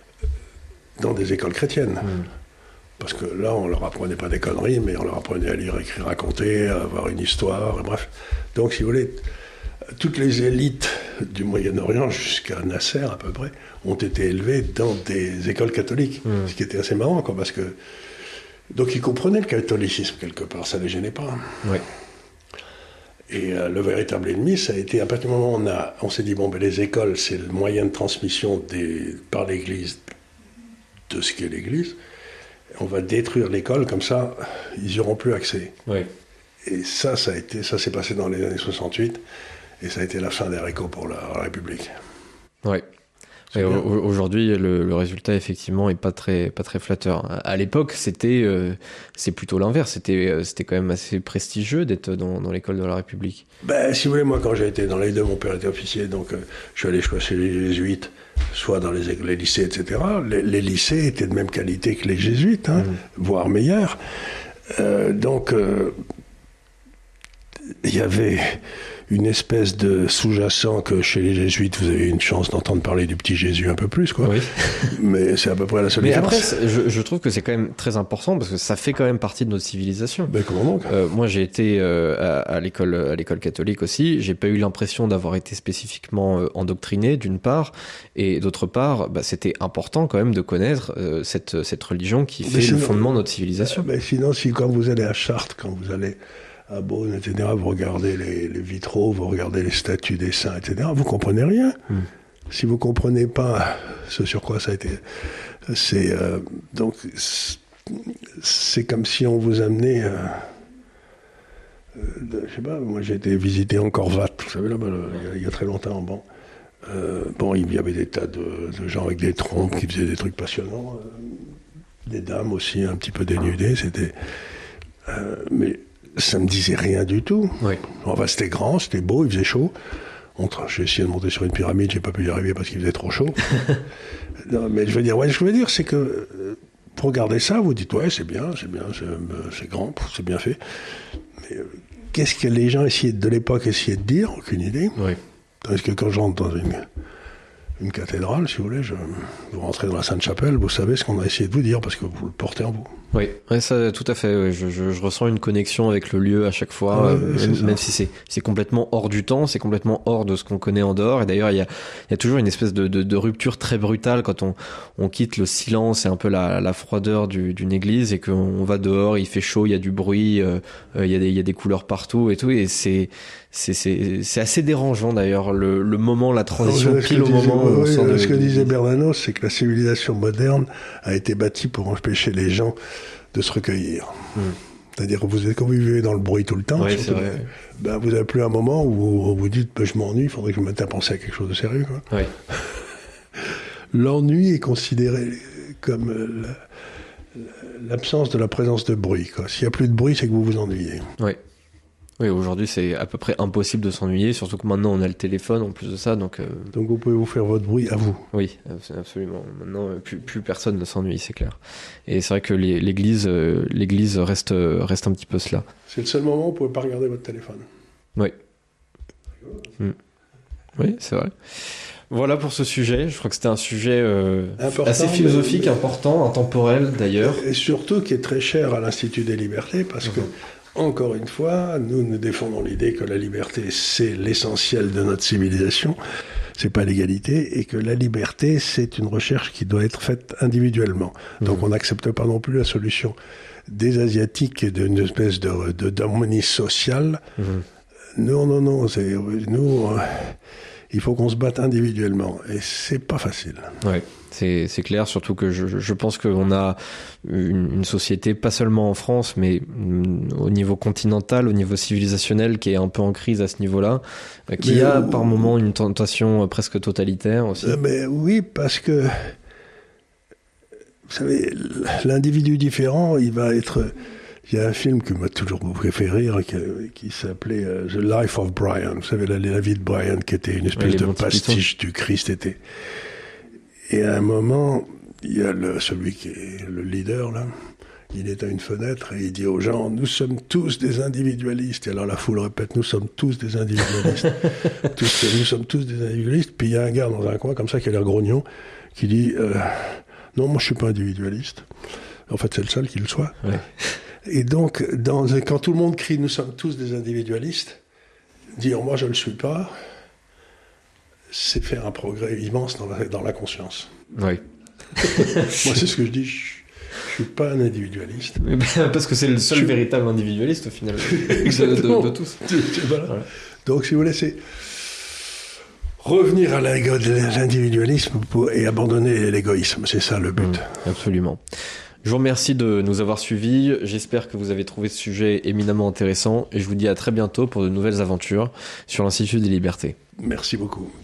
dans des écoles chrétiennes. Mm. Parce que là, on leur apprenait pas des conneries, mais on leur apprenait à lire, écrire, raconter, à avoir une histoire, bref. Donc, si vous voulez, toutes les élites du Moyen-Orient, jusqu'à Nasser à peu près, ont été élevées dans des écoles catholiques. Mm. Ce qui était assez marrant, quoi, parce que... Donc, ils comprenaient le catholicisme, quelque part, ça ne les gênait pas. Oui. Et euh, le véritable ennemi, ça a été à partir du moment où on, a, on s'est dit, bon, ben, les écoles, c'est le moyen de transmission des, par l'Église de ce qu'est l'Église. On va détruire l'école, comme ça, ils n'y auront plus accès. Oui. Et ça, ça a été, ça s'est passé dans les années soixante-huit, et ça a été la fin des haricots pour la, la République. Oui. Et aujourd'hui, le, le résultat, effectivement, est pas très, pas très flatteur. À l'époque, c'était, euh, c'est plutôt l'inverse. C'était, c'était quand même assez prestigieux d'être dans, dans l'école de la République. Ben, si vous voulez, moi, quand j'ai été dans les deux, mon père était officier, donc euh, je suis allé soit chez les jésuites, soit dans les, les lycées, et cetera. Les, les lycées étaient de même qualité que les jésuites, hein, mmh. voire meilleurs. Euh, donc, euh, il y avait une espèce de sous-jacent que chez les jésuites, vous avez une chance d'entendre parler du petit Jésus un peu plus, quoi. Oui. Mais c'est à peu près la seule Mais différence. après, je, je trouve que c'est quand même très important parce que ça fait quand même partie de notre civilisation. Ben, comment donc euh, Moi, j'ai été euh, à, à l'école, à l'école catholique aussi. J'ai pas eu l'impression d'avoir été spécifiquement euh, endoctriné, d'une part, et d'autre part, bah, c'était important quand même de connaître euh, cette, cette religion qui fait sinon, le fondement de notre civilisation. Ben, sinon, si quand vous allez à Chartres, quand vous allez à Beaune, et cetera, vous regardez les, les vitraux, vous regardez les statues des saints, et cetera, vous comprenez rien. Mm. Si vous comprenez pas ce sur quoi ça a été, c'est euh, donc c'est comme si on vous amenait, euh, euh, je sais pas, moi j'ai été visiter Angkor Wat, vous savez là-bas, il y a très longtemps, bon, euh, bon il y avait des tas de, de gens avec des trompes qui faisaient des trucs passionnants, euh, des dames aussi un petit peu dénudées, c'était, euh, mais ça me disait rien du tout. Oui. Enfin, c'était grand, c'était beau, il faisait chaud. J'ai essayé de monter sur une pyramide, j'ai pas pu y arriver parce qu'il faisait trop chaud. Non, mais je veux dire, ouais, je veux dire, c'est que pour regarder ça, vous dites ouais, c'est bien, c'est bien, c'est grand, c'est bien fait. Mais euh, qu'est-ce que les gens essayaient de l'époque essayaient de dire? Aucune idée. Oui. Parce que quand j'entre dans une une cathédrale, si vous voulez, je, vous rentrez dans la Sainte-Chapelle, vous savez ce qu'on a essayé de vous dire parce que vous le portez en vous. Oui, ouais, ça, tout à fait. Ouais. Je, je, je ressens une connexion avec le lieu à chaque fois, ouais, euh, même, même si c'est, c'est complètement hors du temps, c'est complètement hors de ce qu'on connaît en dehors. Et d'ailleurs, il y a, il y a toujours une espèce de, de, de rupture très brutale quand on, on quitte le silence et un peu la, la froideur du, d'une église et qu'on va dehors, il fait chaud, il y a du bruit, euh, il y a des, il y a des couleurs partout et tout. Et c'est, c'est, c'est, c'est assez dérangeant d'ailleurs le, le moment, la transition oui, pile au disait, moment. Oui, où oui, de, ce que de, disait de... Bernanos, c'est que la civilisation moderne a été bâtie pour empêcher les gens de se recueillir. Mmh. C'est-à-dire que vous êtes, quand vous vivez dans le bruit tout le temps, oui, surtout, vrai, ben, ben, vous n'avez plus un moment où vous vous dites ben, je m'ennuie, il faudrait que je me mette à penser à quelque chose de sérieux. Quoi. Oui. L'ennui est considéré comme la, l'absence de la présence de bruit. Quoi. S'il n'y a plus de bruit, c'est que vous vous ennuyez. Oui. Oui, aujourd'hui, c'est à peu près impossible de s'ennuyer, surtout que maintenant, on a le téléphone en plus de ça, donc... Euh... Donc, vous pouvez vous faire votre bruit à vous. Oui, absolument. Maintenant, plus, plus personne ne s'ennuie, c'est clair. Et c'est vrai que les, l'église, euh, l'église reste, reste un petit peu cela. C'est le seul moment où vous ne pouvez pas regarder votre téléphone. Oui. Mmh. Oui, c'est vrai. Voilà pour ce sujet. Je crois que c'était un sujet euh, assez philosophique, mais... important, intemporel d'ailleurs. Et surtout qui est très cher à l'Institut des Libertés, parce mmh. que encore une fois, nous nous défendons l'idée que la liberté, c'est l'essentiel de notre civilisation, c'est pas l'égalité, et que la liberté, c'est une recherche qui doit être faite individuellement. Mmh. Donc on n'accepte pas non plus la solution des Asiatiques et d'une espèce de, de, d'harmonie sociale. Mmh. Non, non, non, c'est, nous, euh, il faut qu'on se batte individuellement, et c'est pas facile. Ouais. C'est, c'est clair, surtout que je, je pense qu'on a une, une société, pas seulement en France, mais au niveau continental, au niveau civilisationnel, qui est un peu en crise à ce niveau-là, qui mais, a par moments une tentation presque totalitaire aussi. Mais oui, parce que, vous savez, l'individu différent, il va être... Il y a un film qui m'a toujours fait rire, qui, qui s'appelait uh, The Life of Brian. Vous savez, la, la vie de Brian, qui était une espèce oui, de pastiche du Christ. Était... Et à un moment, il y a le, celui qui est le leader, là, il est à une fenêtre et il dit aux gens, nous sommes tous des individualistes. Et alors la foule répète, nous sommes tous des individualistes. tous, nous sommes tous des individualistes. Puis il y a un gars dans un coin, comme ça, qui a l'air grognon, qui dit, euh, non, moi je suis pas individualiste. En fait, c'est le seul qui le soit. Ouais. Et donc, dans, quand tout le monde crie, nous sommes tous des individualistes, dire, moi je le suis pas, c'est faire un progrès immense dans la, dans la conscience. Oui. Moi, c'est ce que je dis. Je, je Je suis pas un individualiste. Mais ben, parce que c'est le seul Je... véritable individualiste au final de, de, de tous. Voilà. Voilà. Donc, si vous voulez, c'est revenir à l'individualisme et abandonner l'égoïsme. C'est ça le but. Mmh, absolument. Je vous remercie de nous avoir suivis. J'espère que vous avez trouvé ce sujet éminemment intéressant et je vous dis à très bientôt pour de nouvelles aventures sur l'Institut des Libertés. Merci beaucoup.